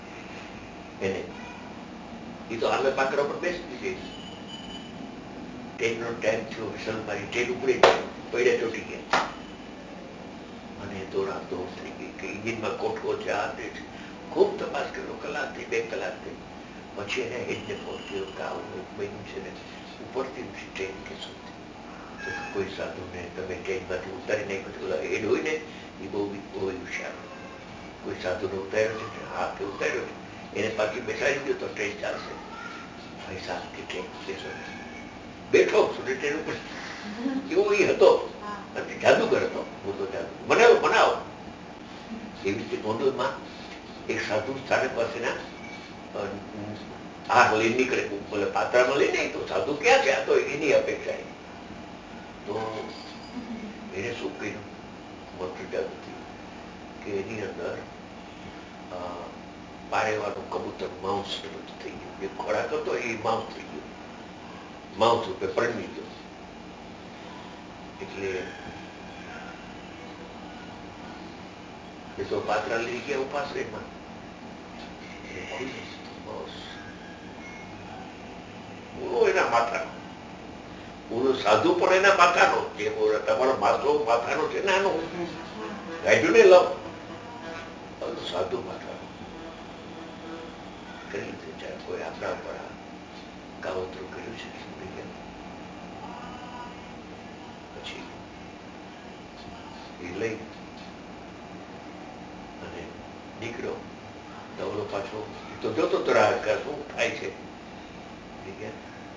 [SPEAKER 1] એને. એ તો આગળ પાકડા પર બેસી દીધી. ટ્રેનનો ટાઈમ થયો, વિસલ મારી ટ્રેન ઉપડી પડ્યા ચોટી ગયા અને દોડા દોડ થઈ ગઈ કે ઇન્જિનમાં કોઠો છે, આ તે છે. ખૂબ તપાસ કર્યો, કલાક થઈ, બે કલાક થઈ. પછી એને હેડને ફોન કર્યો કે આવું એક બન્યું છે ને ઉપડતી નથી ટ્રેન કે શું તો કોઈ સાધુને તમે ટ્રેનમાંથી ઉતારી નાખ્યો હેડ હોય ને એ બહુ બહુ હોશિયાર, કોઈ સાધુને ઉતાર્યો છે, હા કે ઉતાર્યો છે, એને પાછી બેસાડી દો તો ટ્રેન ચાલશે. ભાઈ સાહેબ કે ટ્રેન બેસો, બેઠો છું ને ટ્રેન ઉપર એવો એ હતો, જાદુગર હતો, મોટો જાદુ બનાવો બનાવો. એવી રીતે ગોંડલમાં એક સાધુ સ્થાનક પાસેના હાર લઈ નીકળે, બોલે પાત્રામાં લઈ નહીં તો સાધુ ક્યાં છે, આ તો એની અપેક્ષા. તો એને શું કર્યું મોટું જાદુથી કે એની અંદર પારેવાનું કબૂતર માઉસ થઈ ગયું, જે ખોરાક હતો એ માઉસ થઈ ગયો, માઉસ રૂપે પરમી ગયો. એટલે એ તો પાત્રા લઈ ગયા ઉપાશ્રયમાં, પૂરો એના માથાનો, પૂરો સાધુ પણ એના માથાનો, જે તમારો માથો માથાનો છે નાનો ગાઢ્યું ને લવ સાધુ માથાનો કરી લીધું. કોઈ આપણા ઉપર કાવતરું કર્યું છે સમજી ગયા. પછી એ લઈ અને નીકળ્યો. દવડો પાછો તો જોતો તો રાહ શું થાય છે. પછી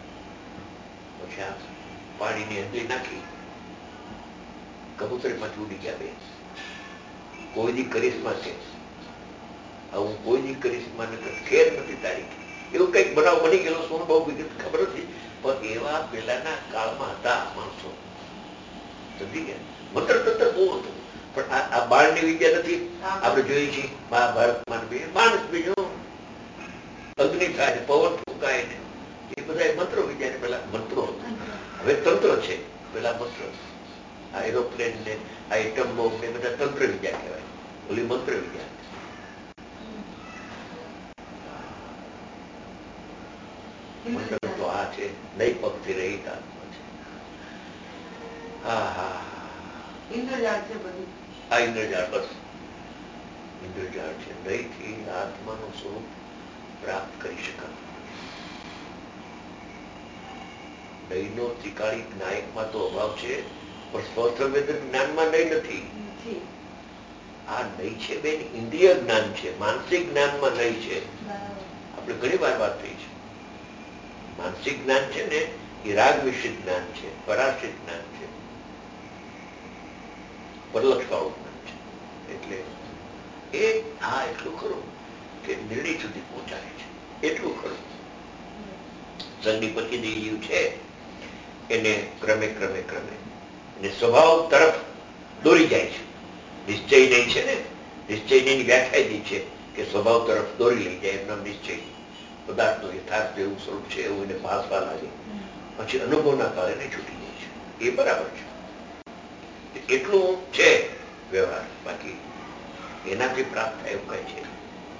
[SPEAKER 1] આ પાણીની અંદરી નાખી કબૂતરીમાંથી ઉડી ગયા બે. કોઈની કરિશ્મા છે, આવું કોઈની કરિશ્મા ખેર નથી તારી, એવું કઈક બનાવ બની ગયેલો શું બહુ વિગત ખબર નથી, પણ એવા પેલાના કાળમાં હતા માણસો, સમજી ગયા. મંત્ર તંત્ર બહુ હતું, પણ આ બાળની વિદ્યા નથી. આપણે જોઈએ છીએ મહાભારતમાં માણસ બીજું અગ્નિ થાય, પવન ફૂંકાય ને એ બધા મંત્રો વિદ્યા ને પેલા મંત્રો હતા. હવે તંત્ર છે, પેલા મંત્ર. આ એરોપ્લેન ને આ એટમ બોમ્બ ને બધા તંત્ર વિદ્યા કહેવાય, ઓલી મંત્ર વિદ્યા. મંત્ર તો આ છે નહીં પગથી રહી આત્મા છે. હા હા
[SPEAKER 2] ઇન્દ્રજાળ છે બધું,
[SPEAKER 1] આ ઇન્દ્રજાળ, બસ ઇન્દ્રજાળ છે. નહીંથી આત્માનું સ્વરૂપ પ્રાપ્ત કરી શકાતું. નહીંનો ત્રિકાળી નાયકમાં તો અભાવ છે, પણ સ્વસંવેદન જ્ઞાનમાં નહીં નથી. આ નહીં છે બેન ઇન્દ્રિય જ્ઞાન છે, માનસિક જ્ઞાનમાં નહીં છે. આપણે ઘણી વાર વાત થઈ છે. માનસિક જ્ઞાન છે ને એ રાગ વિષિત જ્ઞાન છે, પરાશ્રિત જ્ઞાન છે, પરલક્ષવાળું જ્ઞાન છે. એટલે એ હા એટલું ખરું કે નિર્ણય સુધી પહોંચાડે છે, એટલું ખરું. સંદીપતિ દેવ છે એને ક્રમે ક્રમે ક્રમે એને સ્વભાવ તરફ દોરી જાય છે. નિશ્ચય નહીં છે ને, નિશ્ચયની વ્યાખ્યા છે કે સ્વભાવ તરફ દોરી લઈ જાય. એમના નિશ્ચય પદાર્થનો યથાર્થ જેવું સ્વરૂપ છે એવું એને ભાસવા લાગે, પછી અનુભવના કારણે છૂટી જાય છે. એ બરાબર છે, એટલું છે વ્યવહાર. બાકી એનાથી પ્રાપ્ત થાય એવું કઈ છે.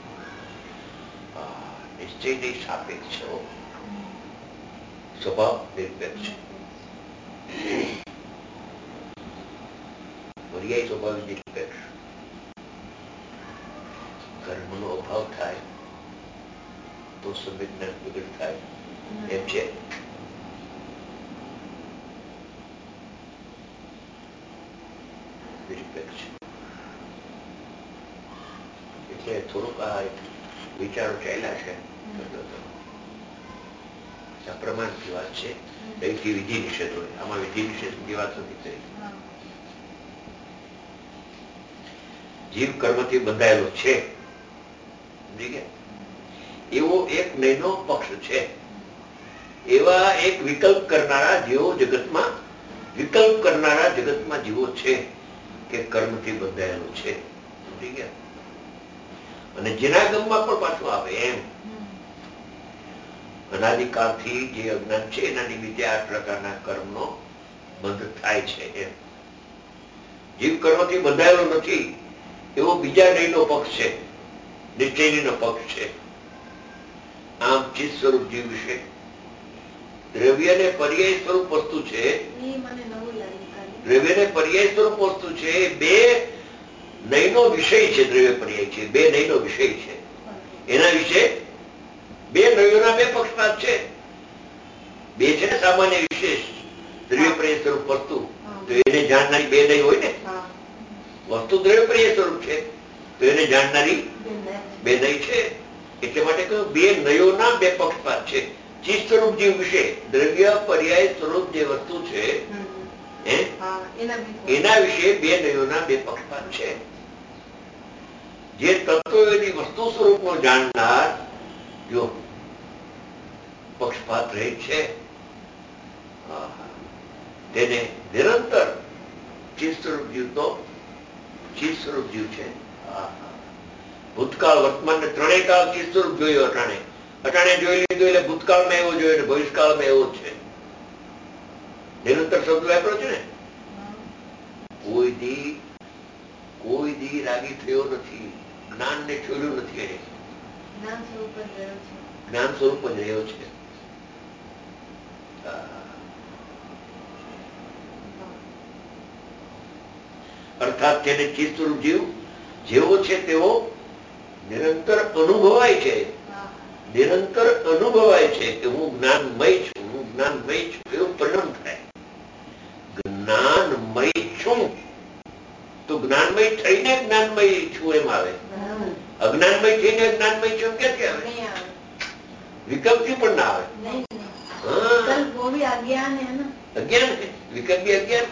[SPEAKER 1] નિશ્ચયની સાપેક્ષ છે, સ્વભાવ નિરપેક્ષ છે. પર્યાય સ્વભાવ નિરપેક્ષ. કર્મનો અભાવ થાય તો સંવેદના પ્રગટ થાય એમ છે. નિરપેક્ષ એટલે થોડુંક આ વિચારો ચાલ્યા છે. પ્રમાણથી વાત છે, દૈથી વિધિ નિષેધ હોય. આમાં વિધિ નિષેધની વાત નથી કરી. જીવ કર્મથી બંધાયેલો છે, સમજી ગયા? એવો એક નયનો પક્ષ છે. એવા એક વિકલ્પ કરનારા જીવો જગતમાં વિકલ્પ કરનારા જગતમાં જીવો છે કે કર્મથી બંધાયેલો છે, સમજી ગયા? અને જેના ગમમાં પણ પાછું આવે એમ. અનાદિકાળથી જે અજ્ઞાન છે એના નિમિત્તે આ પ્રકારના કર્મનો બંધ થાય છે એમ. જીવ કર્મથી બંધાયેલો નથી એવો બીજા નયનો પક્ષ છે, નિશ્ચયનો પક્ષ છે. આમ ચિત્ત સ્વરૂપ જીવ વિશે દ્રવ્યને પર્યાય સ્વરૂપ વસ્તુ છે, દ્રવ્યને પર્યાય સ્વરૂપ વસ્તુ છે, બે નયનો વિષય છે. દ્રવ્ય પર્યાય છે, બે નયનો વિષય છે. એના વિશે બે નયોના બે પક્ષપાત છે. બે છે ને સામાન્ય વિશેષ દ્રવ્ય પર્યાય સ્વરૂપ વસ્તુ, તો એને જાણનારી બે નય હોય ને. વસ્તુ દ્રવ્ય પર્યાય સ્વરૂપ છે તો એને જાણનારી બે નય છે. એટલે માટે કહ્યું બે નયોના બે પક્ષપાત છે. ચિત્ત સ્વરૂપ જીવ વિશે દ્રવ્ય પર્યાય સ્વરૂપ જે વસ્તુ છે એના વિશે બે નયોના બે પક્ષપાત છે. જે તત્વો એની વસ્તુ સ્વરૂપનો જાણનાર જો પક્ષપાત રહે છે તેને નિરંતર ચિત્ત સ્વરૂપ જીવ તો ચિત્ત સ્વરૂપ જીવ છે. ભૂતકાળ વર્તમાન ને ત્રણેય કાળ ચિત્ત સ્વરૂપ જોયો. અટાણે અટાણે જોઈ લીધું એટલે ભૂતકાળમાં એવો જોયો ને ભવિષ્યકાળમાં એવો છે. નિરંતર શબ્દ વાપરો છે ને. કોઈ દી કોઈ દી રાગી થયો નથી. જ્ઞાન ને છોડ્યું નથી. એને જ્ઞાન સ્વરૂપ જ રહ્યો છે. અર્થાત તેને ચિત્ત સ્વરૂપ જીવ જેવો છે તેવો નિરંતર અનુભવાય છે. નિરંતર અનુભવાય છે કે હું જ્ઞાનમય છું, હું જ્ઞાનમય છું એવું પરિણામ થાય. જ્ઞાનમય છું તો જ્ઞાનમય થઈને જ્ઞાનમય છું એમ આવે. અજ્ઞાનમય થઈને જ્ઞાનમય છું ક્યાંથી આવે? વિકલ્પથી પણ ના આવે. અજ્ઞાન વિકલ્પ બી અજ્ઞાન.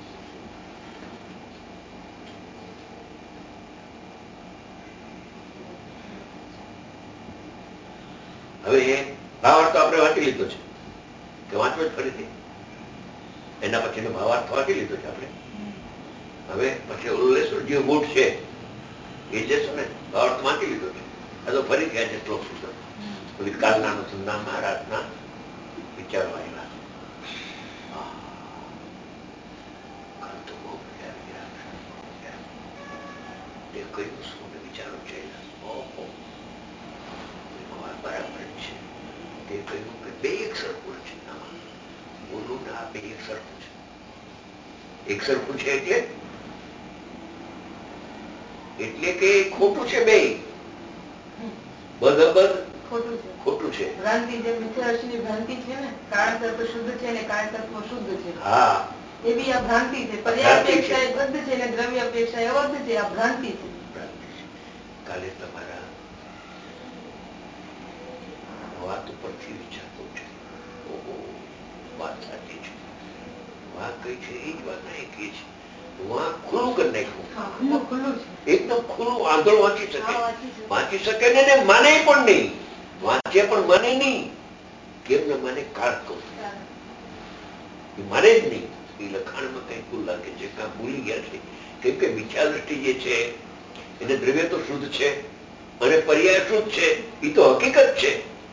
[SPEAKER 1] હવે ભાવાર્થ તો આપણે વાંચી લીધો છે કે વાંચવો જ ફરીથી. એના પછીનો ભાવાર્થ વાંચી લીધો છે આપણે. હવે પછી ઓલું લેશું જે મૂળ છે એ લેશું ને. ભાવાર્થ વાંચી લીધો છે. આ તો ફરીથી આજે શ્લોક લીધો. કાલના અનુસંધાન મહારાજના વિચારો આવ્યા. કાલ તો બહુ મજા આવી ગયા. તે કયું શું વિચારો છે બરાબર છે. તે કહ્યું કે બે એક સરખું છે. બોલું ને આ બે એક સરખું છે. એક સરખું છે એટલે એટલે કે ખોટું છે. બે બરાબર ખોટું છે.
[SPEAKER 2] ભ્રાંતિ જે મિથ્યાદર્શીની ભ્રાંતિ છે ને, કારણ તત્વ શુદ્ધ છે ને કારણ તત્વ શુદ્ધ છે.
[SPEAKER 1] હા,
[SPEAKER 2] એવી આ ભ્રાંતિ છે. પર્યાય અપેક્ષા એ બદ્ધ છે ને દ્રવ્ય અપેક્ષા એ અબદ્ધ છે. આ ભ્રાંતિ છે.
[SPEAKER 1] કાલે તમારા વાત ઉપરથી વિચારતો છે. ઓહો, વાત સાચી છે. વાત કઈ છે એ જ વાત નહીં કે છે. વાં ખુલ્લું કરી નાખ્યું. એકદમ ખુલ્લું આંધળો વાંચી શકે. વાંચી શકે ને માને પણ નહીં. વાંચે પણ માને નહીં. કેમ ને માને કાળ કહું માને જ નહીં. એ લખાણમાં કઈ ભૂલ લાગે છે. કાં ભૂલી ગયા છે. કેમ કે મિથ્યા દ્રષ્ટિ જે છે એને દ્રવ્ય તો શુદ્ધ છે અને પર્યાય શુદ્ધ છે. એ તો હકીકત છે.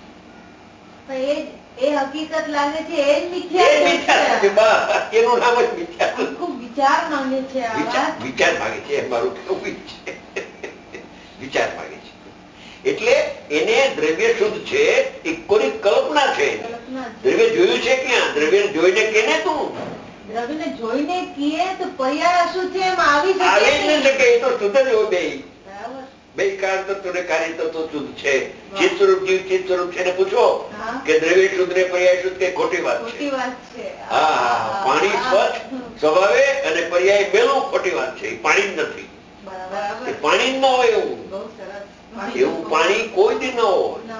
[SPEAKER 2] એ હકીકત લાગે છે એ જ મિથ્યા.
[SPEAKER 1] એનું નામ જ મિથ્યા.
[SPEAKER 2] વિચાર માંગે છે.
[SPEAKER 1] વિચાર માંગે છે. મારું કેવું છે વિચાર માંગે છે. એટલે એને દ્રવ્ય શુદ્ધ છે એ કોની કલ્પના છે. દ્રવ્ય જોયું છે ક્યાં? દ્રવ્ય જોઈને કેને તું
[SPEAKER 2] દ્રવ્યને જોઈને કીએ તો પર્યાય અશુદ્ધ છે એમ આવી
[SPEAKER 1] આવી જ ન શકે. એ તો શુદ્ધ જ હોય. બે બે કારણ તત્વ ને કાર્ય તત્વ શુદ્ધ છે. ચિત્ત સ્વરૂપ જીવ ચિત્ત સ્વરૂપ છે. પૂછો કે દ્રવ્ય શુદ્ધ ને પર્યાય શુદ્ધ કે ખોટી વાત છે? હા હા પાણી સ્વચ્છ સ્વભાવે અને પર્યાય મેલું ખોટી વાત છે. એ પાણી જ નથી. એ પાણી જ ન હોય એવું. એવું પાણી કોઈ દી ન હોય.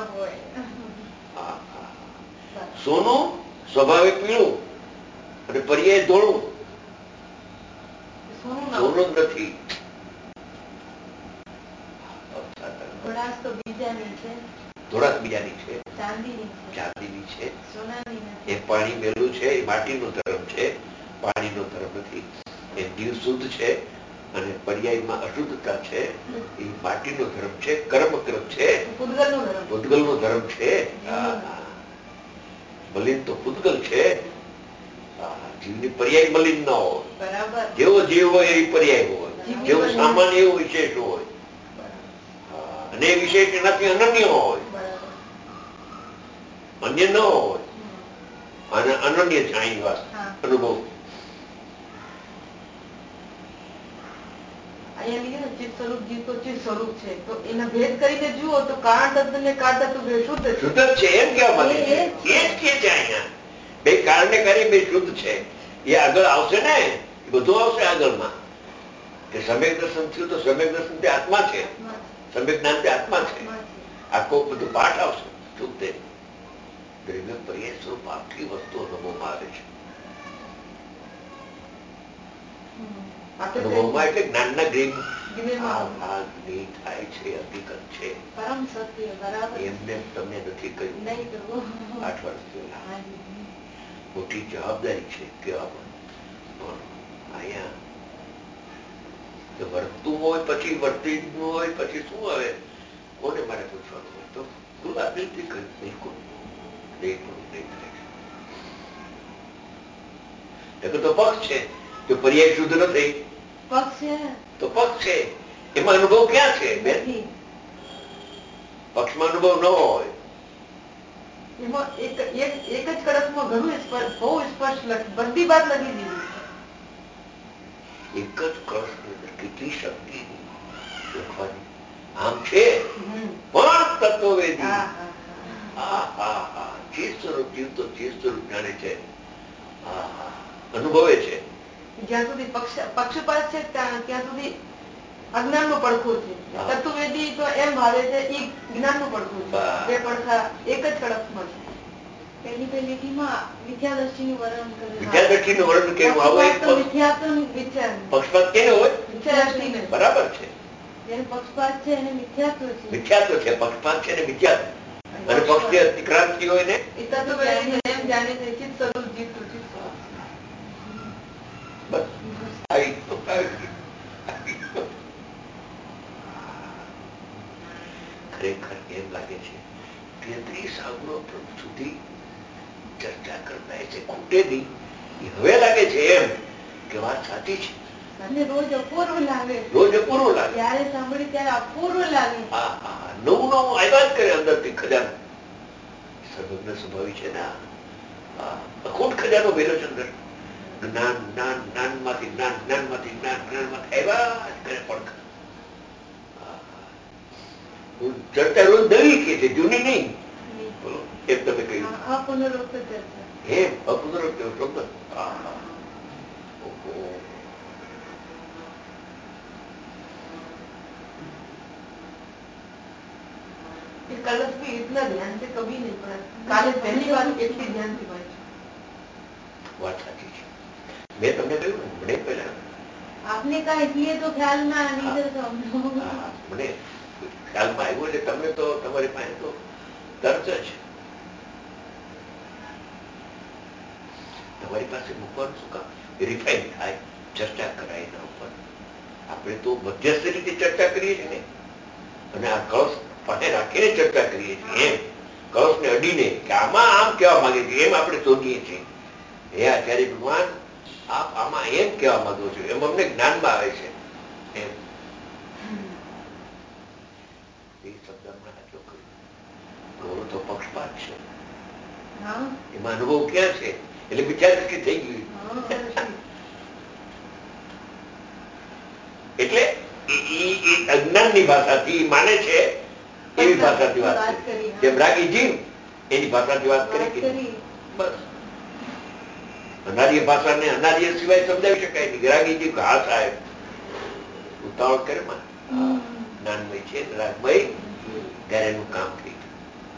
[SPEAKER 1] સોનું સ્વભાવે પીળું અને પર્યાય ધોળું. સોનું જ નથી. ધોળાક બીજાની છે, ચાંદીની છે. એ પાણી મેલું છે. એ માટીનો ધર્મ છે. પાણીનો ધર્મ નથી. એ જીવ શુદ્ધ છે અને પર્યાયમાં અશુદ્ધતા છે. એ માટીનો ધર્મ છે. કર્મક્રમ છે. પૂતગલનો ધર્મ છે. મલિન તો પૂતગલ છે. જીવની પર્યાય મલિન ન હોય. જેવો જીવ હોય એ પર્યાય હોય. જેવું સામાન્ય એવું વિશેષ હોય. અને એ વિશેષ એનાથી અનન્ય હોય. અન્ય ન હોય. અને અનન્ય છે અહીં વાત અનુભવ.
[SPEAKER 2] અહીંયા લીધે ને ચિત્ત સ્વરૂપ જીવ તો ચિત્ત સ્વરૂપ છે, તો એના ભેદ કરીને જુઓ તો કારણ તત્વ ને કાર તત્વ બે શુદ્ધ
[SPEAKER 1] શુદ્ધ છે એમ કેવા માંગે છે. એ જ કે છે અહીંયા બે કારણે કરી બે શુદ્ધ છે. એ આગળ આવશે ને, એ બધું આવશે આગળમાં કે સમ્યક દર્શન થયું તો સમ્યક દર્શન તે આત્મા છે, સમ્યક જ્ઞાન તે આત્મા છે. આખો બધું પાઠ આવશે શુદ્ધ તે દ્રવ્ય પર્યાય સ્વરૂપ આખી વસ્તુ અનુભવમાં આવે છે. અનુભવમાં એટલે જ્ઞાનના ગ્રેમ થાય છે, હકીકત છે. એમને તમને નથી કહ્યું આઠ વર્ષ પહેલા. મોટી જવાબદારી છે કહેવામાં. પણ અહીંયા વર્તતું હોય પછી વર્તી હોય પછી શું આવે કોને મારે પૂછવાનું હોય તો ખુલ્લા દિલથી કહ્યું બિલકુલ નહીં નહીં થાય. તો પક્ષ છે જો પર્યાય શુદ્ધ નથી તો પક્ષ છે, એમાં અનુભવ ક્યાં છે બેન? પક્ષમાં અનુભવ ન હોય.
[SPEAKER 2] એમાં એક એક જ કડકમાં ઘણું બહુ સ્પષ્ટ બધી વાત લખી દીધી.
[SPEAKER 1] એક જ કળશ કેટલી શક્તિ લખવાની આમ છે. પણ તત્વવેદી ચીજ સ્વરૂપ જીવ તો ચીજ સ્વરૂપ જાણે છે, અનુભવે છે.
[SPEAKER 2] જ્યાં સુધી પક્ષપાત છે ત્યાં સુધી અજ્ઞાન નો પડખો છે. તત્વવેદી તો એમ ભાવે છે એ જ્ઞાન નું પડખું છે. બે પડખા એક જ કડકમાં છે. પહેલી પહેલી લીટીમાં મિથ્યાદ્રષ્ટિનું વર્ણન કરે.
[SPEAKER 1] મિથ્યાદ્રષ્ટિનું વર્ણન કેવું આવે? પક્ષપાત કેને હોય?
[SPEAKER 2] મિથ્યાદ્રષ્ટિને.
[SPEAKER 1] બરાબર છે.
[SPEAKER 2] જેને પક્ષપાત છે એને મિથ્યાત્વ છે.
[SPEAKER 1] મિથ્યાત્વ છે, પક્ષપાત છે ને મિથ્યાત્વ. અને પક્ષથી અતિક્રાંતિ હોય ને
[SPEAKER 2] એ તત્વવેદી એમ જાણે છે ચિત્ત સ્વરૂપ જીવ તો ચિત્ત સ્વરૂપ.
[SPEAKER 1] બસ આવી તો ખરેખર એમ લાગે છે તેત્રીસ અવલોકન સુધી ચર્ચા કરતા છે ખૂટે નહીં. હવે લાગે છે એમ કે વાત સાચી છે.
[SPEAKER 2] અને રોજ અપૂર્વ લાગે.
[SPEAKER 1] રોજ અપૂર્વ લાગે.
[SPEAKER 2] ત્યારે સાંભળી ત્યારે અપૂર્વ લાગે.
[SPEAKER 1] હા હા નવું નવું આવ્યા જ કરે અંદરથી ખજાનો. સર્વજ્ઞ સ્વભાવી છે ને અખૂટ ખજાનો ભેરો છે અંદર. જ્ઞાન જ્ઞાન જ્ઞાન માંથી જ્ઞાન જ્ઞાન માંથી જ્ઞાન જ્ઞાન માંથી આવ્યા જ કરે પડખ. ચર્ચા રોજ નવી કે છે, જૂની નહીં. બોલો એમ તમે કહ્યું
[SPEAKER 2] અપુનરોક્ત ચર્ચા.
[SPEAKER 1] એમ અપુનરોક્ત શબ્દ.
[SPEAKER 2] कलश भी इतना ध्यान से कभी नहीं पढ़ा. काले पहली बार એટલી ધ્યાનથી વાંચ્યું.
[SPEAKER 1] વાત સાચી છે. મેં તમને કહ્યું ને મને પહેલા
[SPEAKER 2] આપને કહા इसलिए तो ख्याल में नहीं था.
[SPEAKER 1] મને ખ્યાલમાં આવ્યું એટલે તમને તો તમારી પાસે તો તરત જ તમારી પાસે મૂકવાનું શું કામ? વેરીફાઈ થાય, ચર્ચા કરાય એના ઉપર. આપણે તો મધ્યસ્થ રીતે ચર્ચા કરીએ છીએ ને, અને આ કળશ પાસે રાખીને ચર્ચા કરીએ છીએ. એમ કળશને અડીને કે આમાં આમ કહેવા માંગે છે એમ આપણે શોધીએ છીએ. હે આચાર્ય ભગવાન આપ આમાં એમ કહેવા માંગો છો એમ અમને જ્ઞાનમાં આવે છે. એમ એ શબ્દ હમણાં હાચો કહ્યું તો પક્ષપાત છે. એમાં અનુભવ ક્યાં છે? એટલે વિચારદૃષ્ટિ થઈ ગયું. એટલે અજ્ઞાનની ભાષાથી માને છે એવી ભાષાથી વાત કરી. જેમ રાગી જીવ એની ભાષાથી વાત કરી. બસ અનાર્ય ભાષાને અનાર્ય સિવાય સમજાવી શકાય નહીં. રાગી જીવ હા સાહેબ ઉતાવળ કરે માં જ્ઞાનમય છે રાગમય ત્યારે એનું કામ થઈ ગયું.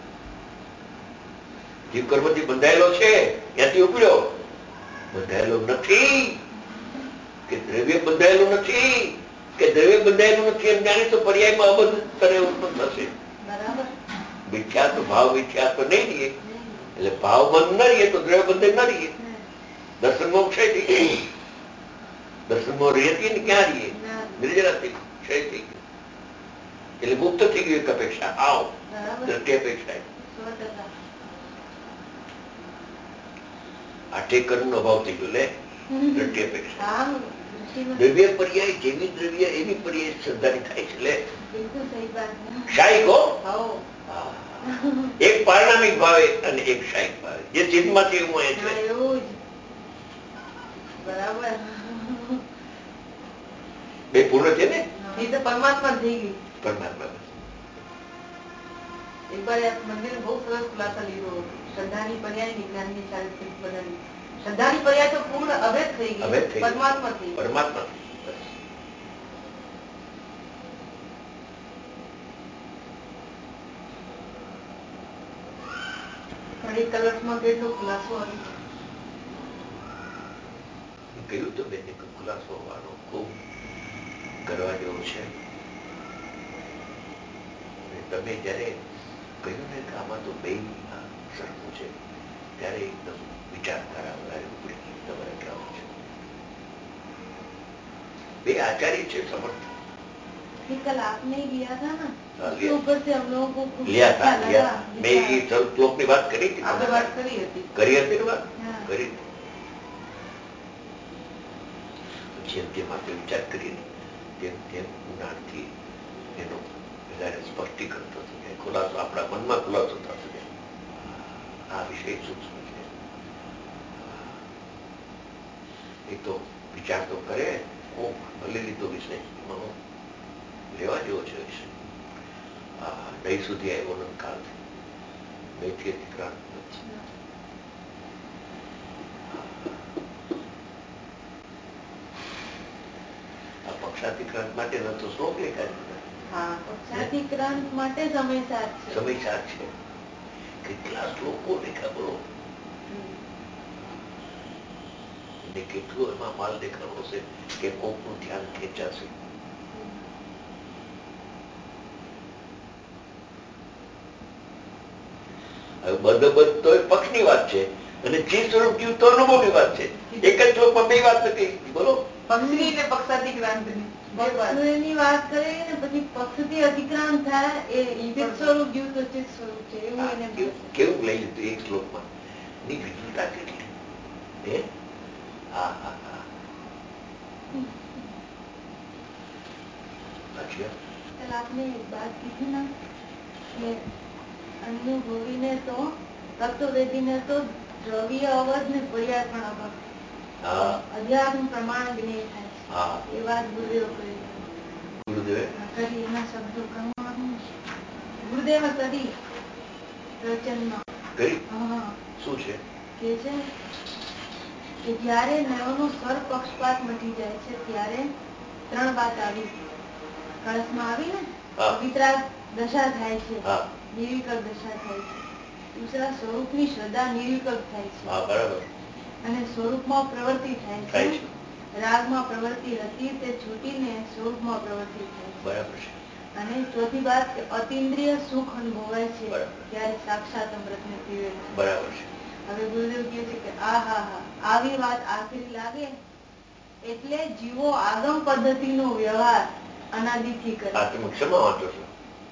[SPEAKER 1] જીવ કર્મથી બંધાયેલો છે ત્યાંથી ઉપડ્યો. બંધાયેલો નથી કે દ્રવ્ય બંધાયેલું નથી કે દ્રવ્ય બંધાયેલું નથી એમ જાણે તો પર્યાયમાં અબદ્ધ તને ઉત્પન્ન થશે. મિથ્યા તો ભાવ મિથ્યા તો નહીં રહીએ. એટલે ભાવ બંધ ન રહીએ તો દ્રવ્ય બંધ ન રહીએ. દર્શનમાં ક્ષય થઈ ગઈ. દર્શનમાં રહેતી ને ક્યાં રહીએ? નિર્જરાથી ક્ષય થઈ ગયું. એટલે મુક્ત થઈ ગયું એક અપેક્ષા. આવ દ્રષ્ટિ અપેક્ષા આઠેકર નો અભાવ થઈ ગયો. લે દ્રષ્ટિ અપેક્ષા દ્રવ્ય પર્યાય જેવી દ્રવ્ય એવી પર્યાય શ્રદ્ધાની થાય છે. લે શાહી ગો એક પારણામિક ભાવે અને એક શાહિક ભાવે, જે ચિત્તમાંથી હું એ છે.
[SPEAKER 2] એવું જ બરાબર.
[SPEAKER 1] બે પૂર્ણ છે ને,
[SPEAKER 2] એ તો પરમાત્મા થઈ ગઈ.
[SPEAKER 1] પરમાત્મા.
[SPEAKER 2] એક વાર મંદિરે બહુ સરસ ખુલાસા લીધો, શ્રદ્ધાની પર્યાય જ્ઞાનની ચારિત્રિક બધાની. શ્રદ્ધાની પર્યાય તો પૂર્ણ અભેદ થઈ ગઈ, પરમાત્મા થઈ ગઈ.
[SPEAKER 1] પરમાત્મા.
[SPEAKER 2] એક કલાકમાં કેટલો ખુલાસો આવ્યો.
[SPEAKER 1] કહ્યું તો બેન, ખુલાસો હોવાનો ખૂબ કરવા જેવો છે. તમે જયારે કહ્યું ને કે આમાં તો બે સરખું છે, ત્યારે એકદમ વિચારધારા વધારે ઉપડી ગઈ. તમારે કહેવાનું છે બે આચાર્ય છે, સમર્થ.
[SPEAKER 2] कल आपने लिया था ना, उसके ऊपर से हम लोगों को
[SPEAKER 1] लिया था, लिया था. मैं ये श्लोक ની વાત કરી હતી.
[SPEAKER 2] આપણે વાત કરી હતી.
[SPEAKER 1] કરી હતી વાત કરી. જેમ જેમ આપણે વિચાર કરીએ તેમ તેમ ઊંડાણથી એનો વધારે સ્પષ્ટીકરણ થતું જાય, ખુલાસો આપણા મનમાં ખુલાસો થતો જાય. આ વિષય સૂક્ષ્મ છે. એ તો વિચાર તો કરે, હું ભલે લીધો વિષય, એમાં હું લેવા જેવો છે વિષય. દહીં સુધી આવ્યો ન કાળ મેથી અતિક્રાંત નથી. આ પક્ષાતિક્રાંત માટે ન તો શ્લોક લેખા
[SPEAKER 2] પક્ષાતિક્રાંત માટે સમયસાર છે.
[SPEAKER 1] સમયસાર છે. કેટલા શ્લોકો લેખા બોલો, અને કેટલું એમાં માલ દેખાડવો છે કે કોકનું ધ્યાન ખેંચાશે. બધો બધો પક્ષની વાત છે અને ચીજ સ્વરૂપ જીવ તો અનુભવની વાત છે. એક જ શ્લોકમાં બે વાત નથી. બોલો,
[SPEAKER 2] પક્ષની ને પક્ષાતિક્રાંતની પક્ષની વાત કરીએ ને પછી પક્ષથી અતિક્રાંત થાય એ ચિત્ત સ્વરૂપ જીવ તો ચિત્ત સ્વરૂપ છે એવું એને
[SPEAKER 1] કેવું લઈ લીધું એક શ્લોકમાં. ની વિપુલતા કેટલી હે. હા હા હા
[SPEAKER 2] आपने एक बात की थी ना कि अनुभवी ने तो तत्ववेदी ने तो દ્રવ્ય અવધ ને પર્યાયપણ અવધ અધ્યાત્મ પ્રમાણ જ્ઞેય થાય છે. એ વાત ગુરુદેવ કરી.
[SPEAKER 1] ગુરુદેવ
[SPEAKER 2] કરી એના શબ્દો ગુરુદેવે કરી રચનમાં
[SPEAKER 1] કરી. શું છે
[SPEAKER 2] કે છે કે જયારે નવનું સ્વર પક્ષપાત મટી જાય છે ત્યારે ત્રણ વાત આવી. કળશમાં આવી ને વિતરાગ દશા થાય છે, નિર્વિકલ્પ દશા થાય છે. દૂસરા સ્વરૂપની શ્રદ્ધા નિર્વિકલ્પ થાય છે.
[SPEAKER 1] હા બરાબર.
[SPEAKER 2] અને સ્વરૂપમાં પ્રવૃત્તિ થાય છે. રાગમાં પ્રવૃત્તિ હતી તે છૂટીને સ્વરૂપમાં પ્રવૃત્તિ થાય છે.
[SPEAKER 1] બરાબર છે.
[SPEAKER 2] અને ચોથી વાત કે અતિન્દ્રિય સુખ અનુભવાય છે ત્યારે સાક્ષાત અમૃતને પીવે છે.
[SPEAKER 1] બરાબર છે.
[SPEAKER 2] હવે ગુરુદેવ કહે છે કે આ હા હા આવી વાત આખરી લાગે એટલે જીવો આગમ પદ્ધતિનો વ્યવહાર અનાદિથી કરે.
[SPEAKER 1] આ તમે ક્ષમા વાંચો છો?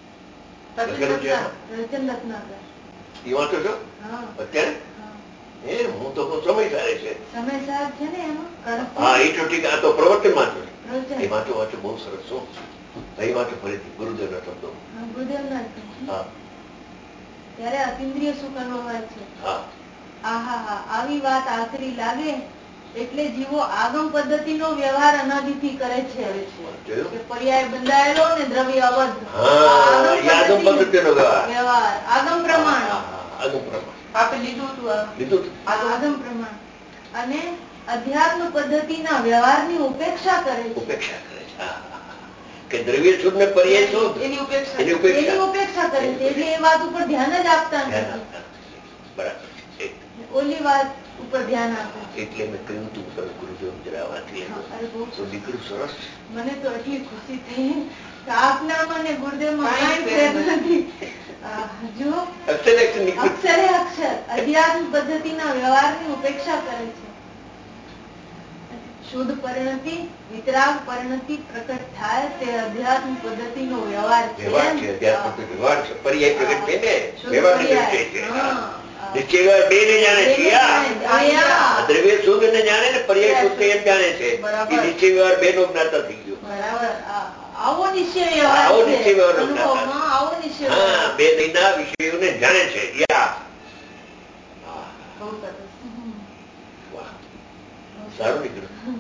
[SPEAKER 2] રચન રત્નાકર
[SPEAKER 1] એ વાંચો છો અત્યારે? એ હું તો સમયસાર છે.
[SPEAKER 2] સમયસાર છે ને એમાં.
[SPEAKER 1] હા એ તો ઠીક. આ તો પ્રવચન વાંચો. એ વાંચો વાંચો બહુ સરસ. શું અહીં વાંચો ફરીથી ગુરુદેવ ના શબ્દો.
[SPEAKER 2] ગુરુદેવ ના
[SPEAKER 1] હા
[SPEAKER 2] ત્યારે અતિન્દ્રિય સુખ અનુભવાય છે.
[SPEAKER 1] હા
[SPEAKER 2] આહા હા આવી વાત આખરી લાગે એટલે જીવો આગમ પદ્ધતિનો વ્યવહાર અનાદિથી કરે છે. પર્યાય બંધાયેલો ને દ્રવ્ય અવધ
[SPEAKER 1] આગમ પદ્ધતિનો
[SPEAKER 2] વ્યવહાર આગમ પ્રમાણ.
[SPEAKER 1] આગમ પ્રમાણ
[SPEAKER 2] આપણે લીધું હતું.
[SPEAKER 1] લીધું
[SPEAKER 2] આગમ પ્રમાણ અને અધ્યાત્મ પદ્ધતિના વ્યવહારની ઉપેક્ષા કરે છે.
[SPEAKER 1] ઉપેક્ષા કરે છે કે દ્રવ્ય શુદ્ધ ને પર્યાય શુદ્ધ
[SPEAKER 2] એની ઉપેક્ષા એની ઉપેક્ષા કરે છે. એટલે એ વાત ઉપર ધ્યાન જ આપતા નથી.
[SPEAKER 1] બરાબર.
[SPEAKER 2] ઓલી વાત ઉપર ધ્યાન આપે.
[SPEAKER 1] એટલે મેં કહ્યું તું તમે ગુરુદેવ જરા વાંચી લેજો તો દીકરું સરસ.
[SPEAKER 2] મને તો એટલી ખુશી થઈ કે આપના મને ગુરુદેવમાં કાંઈ ફેર નથી. જો
[SPEAKER 1] અક્ષરે અક્ષર
[SPEAKER 2] અક્ષરે અક્ષર અધ્યાત્મ પદ્ધતિના વ્યવહારની ઉપેક્ષા કરે છે. શુદ્ધ પરિણતિ વિતરાગ પરિણતિ પ્રકટ થાય તે અધ્યાત્મ પદ્ધતિનો વ્યવહાર છે.
[SPEAKER 1] વ્યવહાર છે. પર્યાય પ્રગટ છે ને વ્યવહાર છે. નિશ્ચય બે ને જાણે છે. દ્રવ્ય શુદ્ધ ને જાણે ને પર્યાય શુદ્ધ એમ જાણે છે. નિશ્ચય વ્યવહાર બે નો જ્ઞાતા થઈ ગયો.
[SPEAKER 2] બરાબર. આવો નિશ્ચય
[SPEAKER 1] આવો નિશ્ચય વ્યવહાર
[SPEAKER 2] અનુભવમાં આવો નિશ્ચય
[SPEAKER 1] હા બે નહીંના વિષયોને જાણે છે. યા
[SPEAKER 2] બહુ સરસ.
[SPEAKER 1] વાહ સારું નીકળ્યું.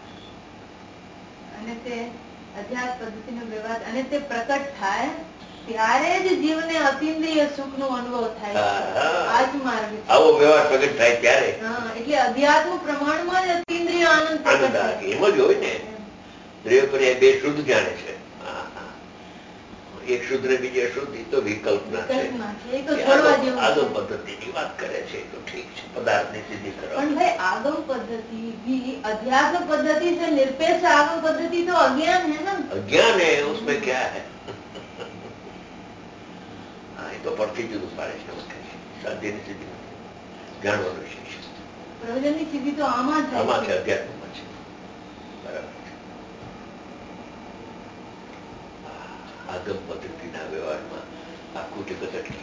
[SPEAKER 2] અને તે અધ્યાત્મ પદ્ધતિનો વ્યવહાર અને તે પ્રકટ થાય ત્યારે જ જીવને અતિન્દ્રિય સુખનો અનુભવ થાય છે. આ જ માર્ગ છે.
[SPEAKER 1] આવો વ્યવહાર પ્રગટ થાય ત્યારે
[SPEAKER 2] એટલે અધ્યાત્મ પ્રમાણમાં જ અતિન્દ્રિય આનંદ પ્રગટ થાય.
[SPEAKER 1] એમ જ હોય ને. દ્રવ્ય બે શુદ્ધ જાણે છે. એક શુદ્ધ ને બીજી અશુદ્ધ તો વિકલ્પના છે. આગમ પદ્ધતિની વાત કરે છે તો ઠીક છે. પદાર્થની સિદ્ધિ કરવા
[SPEAKER 2] પણ ભાઈ આગમ પદ્ધતિ भी अध्यात्म पद्धति से निरपेक्ष आगम पद्धति तो अज्ञान है ना.
[SPEAKER 1] अज्ञान है उसमें क्या है. हाँ ये तो પડતી જુદું પાડે છે. સાધ્યની સિદ્ધિ જાણવાનો વિષય છે.
[SPEAKER 2] પ્રયોજનની સિદ્ધિ તો આમાં થાય
[SPEAKER 1] આમાં છે અધ્યાત્મમાં છે. બરાબર છે. આગમ પદ્ધતિના વ્યવહારમાં આખું જગત અટકી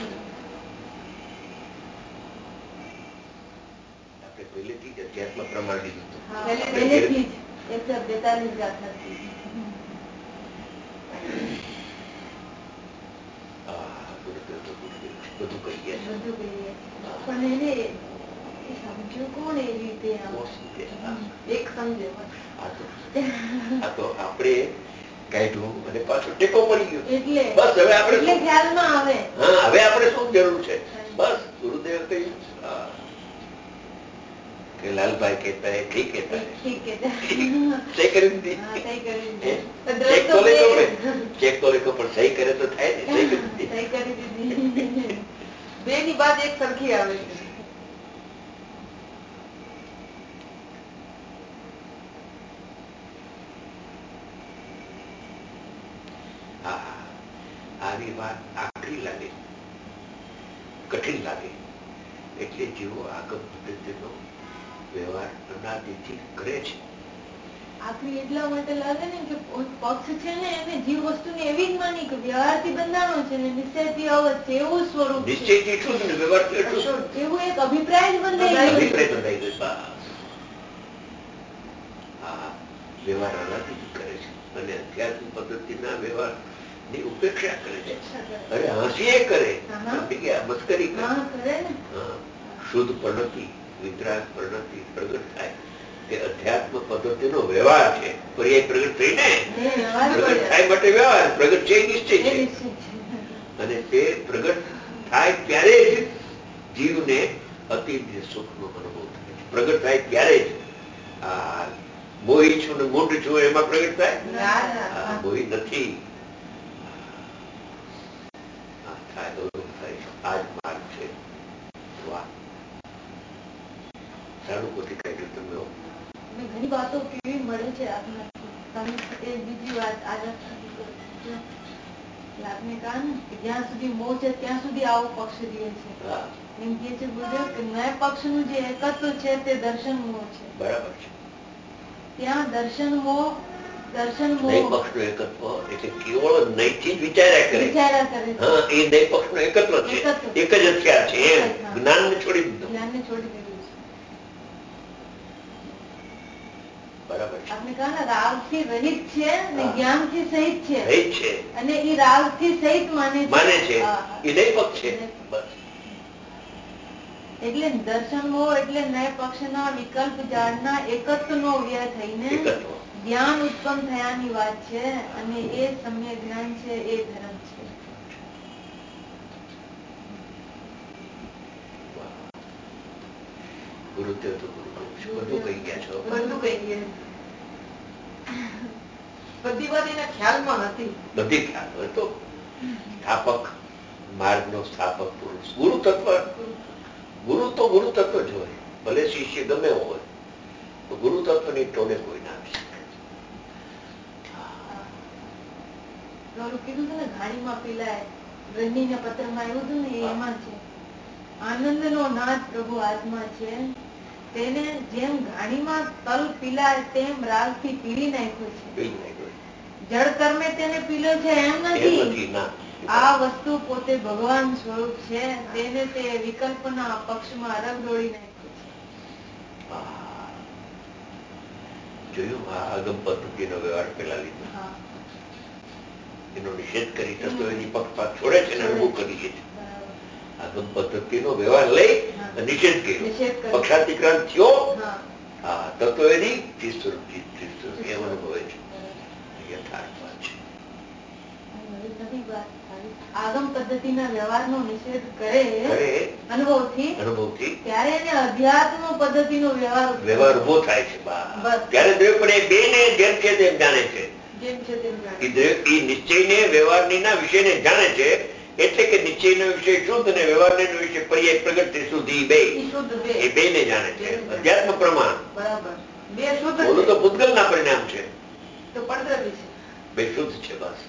[SPEAKER 1] આપણે પહેલેથી જ અધ્યાત્મ પ્રમાણ લીધું હતું.
[SPEAKER 2] પહેલેથી જ એકસો બેતાલીસ જાતના
[SPEAKER 1] બધું કહી ગયા
[SPEAKER 2] બધું કહીએ પણ એને સમજ્યું કોણ એ રીતે એક સમજે
[SPEAKER 1] આ તો આપણે કાઢ્યું અને પાછું ટેકો મળી ગયો
[SPEAKER 2] એટલે
[SPEAKER 1] બસ હવે આપણે
[SPEAKER 2] ખ્યાલમાં આવે.
[SPEAKER 1] હા હવે આપણે શું જરૂર છે. બસ ગુરુદેવ કહ્યું કે લાલભાઈ કહેતા હે ઠીક કહેતા
[SPEAKER 2] ठीक कहता
[SPEAKER 1] સહી કરી દીધી.
[SPEAKER 2] सही कर दी.
[SPEAKER 1] ચેક તો લેખો ચેક તો લેખો પણ સહી કરે તો થાય ને. સહી કરી દીધી.
[SPEAKER 2] સહી કરી દીધી. બે ની બાદ એક સરખી આવે છે.
[SPEAKER 1] આવી વાત આકરી લાગે કઠિન લાગે એટલે જેવો આગમ પદ્ધતિનો વ્યવહાર અનાદિથી કરે છે.
[SPEAKER 2] આખરી એટલા માટે લાગે ને કે પક્ષ છે ને એને જીવ વસ્તુને એવી જ માની કે વ્યવહારથી બંધાણો છે ને નિશ્ચયથી અવધ છે એવું સ્વરૂપ છે.
[SPEAKER 1] નિશ્ચયથી એટલું જ ને વ્યવહારથી એટલું
[SPEAKER 2] એવું એક અભિપ્રાય જ બંધાઈ
[SPEAKER 1] અભિપ્રાય બંધાઈ ગયો. હા વ્યવહાર અનાદિથી કરે છે અને અધ્યાત્મ પદ્ધતિના વ્યવહાર ની ઉપેક્ષા કરે છે. અરે હાંસીએ કરે મસ્કરી કરે. શુદ્ધ પ્રણતિ વિતરાગ પ્રણતિ પ્રગટ થાય તે અધ્યાત્મ પદ્ધતિનો વ્યવહાર છે. પર્યાય પ્રગટ થઈને પ્રગટ થાય માટે વ્યવહાર પ્રગટ છે નિશ્ચય છે અને તે પ્રગટ થાય ત્યારે જ જીવને અતિન્દ્રિય સુખનો અનુભવ થાય છે. પ્રગટ થાય ત્યારે જ આ મોહી છું ને મૂઢ છું એમાં પ્રગટ થાય. મોહી નથી. આજ માર્ગ છે. વાહ સારું કોથી કાઢ્યું તમે.
[SPEAKER 2] ઘણી વાતો કેવી મળે છે તમે બીજી વાત આપને કહા ને જ્યાં સુધી મોહ છે ત્યાં સુધી આવો પક્ષ રહે છે. એમ કે છે ગુરુદેવ કે ન્યાય પક્ષનું જે એકત્વ છે તે દર્શન મોહ છે.
[SPEAKER 1] બરાબર છે.
[SPEAKER 2] ત્યાં દર્શન મોહ દર્શન મોહ
[SPEAKER 1] પક્ષનું એકત્વ એટલે કેવળ નૈથી જ વિચાર્યા કરે.
[SPEAKER 2] વિચાર્યા કરે
[SPEAKER 1] હા એ નય પક્ષનું એકત્વ છે. એક જ હથિયાર છે એમ જ્ઞાનને છોડી દીધું.
[SPEAKER 2] જ્ઞાનને છોડી દીધું.
[SPEAKER 1] બરાબર છે.
[SPEAKER 2] આપણે કહા ને રાગથી રહિત છે ને જ્ઞાનથી સહિત છે.
[SPEAKER 1] સહિત છે
[SPEAKER 2] અને એ રાગથી સહિત માને છે.
[SPEAKER 1] માને છે એ નય પક્ષ છે. બસ
[SPEAKER 2] એટલે દર્શન મોહ એટલે નય પક્ષના વિકલ્પ જાળના એકત્વનો વ્યય થઈને જ્ઞાન ઉત્પન્ન થયાની વાત છે અને એ સમ્યક જ્ઞાન છે એ ધર્મ છે.
[SPEAKER 1] ગુરુદેવ તો ગુરુ કહું છું. બધું કહી ગયા છો.
[SPEAKER 2] બધું કહી ગયા. બધી વાત એના ખ્યાલમાં હતી.
[SPEAKER 1] બધી ખ્યાલ હોય તો સ્થાપક માર્ગનો સ્થાપક પુરુષ ગુરુ તત્વ. ગુરુ તો ગુરુ તત્વ જ હોય. ભલે શિષ્ય ગમે હોય તો ગુરુ તત્વની ટોલે કોઈ ના આવી શકે.
[SPEAKER 2] કીધું હતું ને ઘાણીમાં પીલાય રજનીના પત્રમાં આવ્યું હતું ને એમાં છે આનંદનો નાદ પ્રભુ હાથમાં છે તેને જેમ ઘાણીમાં તલ પીલાય તેમ રાગથી પીલી નાખ્યો છે. જળ કર્મે તેને પીલો છે એમ નથી. આ વસ્તુ પોતે ભગવાન સ્વરૂપ છે તેને તે વિકલ્પના પક્ષમાં રંગ દોડી નાખ્યો છે.
[SPEAKER 1] જોયું આ આગમ પદ્ધતિનો વ્યવહાર પેલા લીધો. એનો નિષેધ કરી થતો એની પક્ષપાત છોડે છે અને અનુભવ કરી લે છે. આગમ પદ્ધતિનો વ્યવહાર લઈ નિષેધ કર્યો, પક્ષાતિક્રાંત થયો. હા, તત્વવેદી એમ અનુભવે છે. યથાર્થ વાત છે.
[SPEAKER 2] આગમ પદ્ધતિના વ્યવહારનો નિષેધ કરે અનુભવથી
[SPEAKER 1] અનુભવથી
[SPEAKER 2] ત્યારે એને અધ્યાત્મ પદ્ધતિનો વ્યવહાર
[SPEAKER 1] વ્યવહાર ઉભો થાય છે. ત્યારે દ્રવ્ય પણ એ બે ને જેમ છે તેમ જાણે છે.
[SPEAKER 2] જેમ છે તેમ
[SPEAKER 1] એ નિશ્ચયને વ્યવહારની ના વિષયને જાણે છે. એટલે કે નિશ્ચયનો વિષય શુદ્ધ અને વ્યવહારનો વિષય પર્યાય પ્રગટ શુદ્ધ એ બે એ બે ને જાણે છે. અધ્યાત્મ પ્રમાણ
[SPEAKER 2] બરાબર બે શુદ્ધ
[SPEAKER 1] બોલું તો ભૂતગલ ના પરિણામ છે.
[SPEAKER 2] તો પડદ્રવી છે.
[SPEAKER 1] બે શુદ્ધ છે. બસ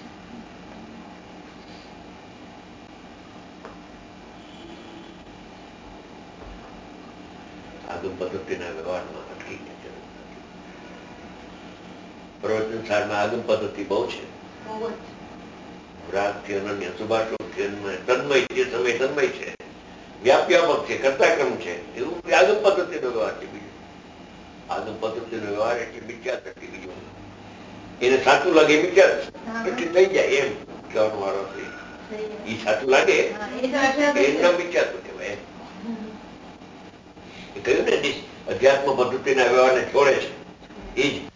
[SPEAKER 1] આગમ પદ્ધતિના વ્યવહારમાં અટકી ગયા. પ્રવચન સારમાં આગમ પદ્ધતિ બહુ છે. રાગથી અનન્ય, સુભાષોથી અન્વય, તન્મય જે સમય તન્મય છે, વ્યાપ્યાપક છે, કર્તાક્રમ છે, એવું આગમ પદ્ધતિનો વ્યવહાર છે. બીજું આગમ પદ્ધતિનો વ્યવહાર એટલે મિથ્યા થતી. બીજું એને સાચું લાગે મિથ્યા એટલે થઈ જાય એમ કહેવાનો વારો છે. એ સાચું લાગે એમના મિથ્યાત્વ કહેવાય. એ કહ્યું ને અધ્યાત્મ પદ્ધતિના વ્યવહારને છોડે છે. એ જ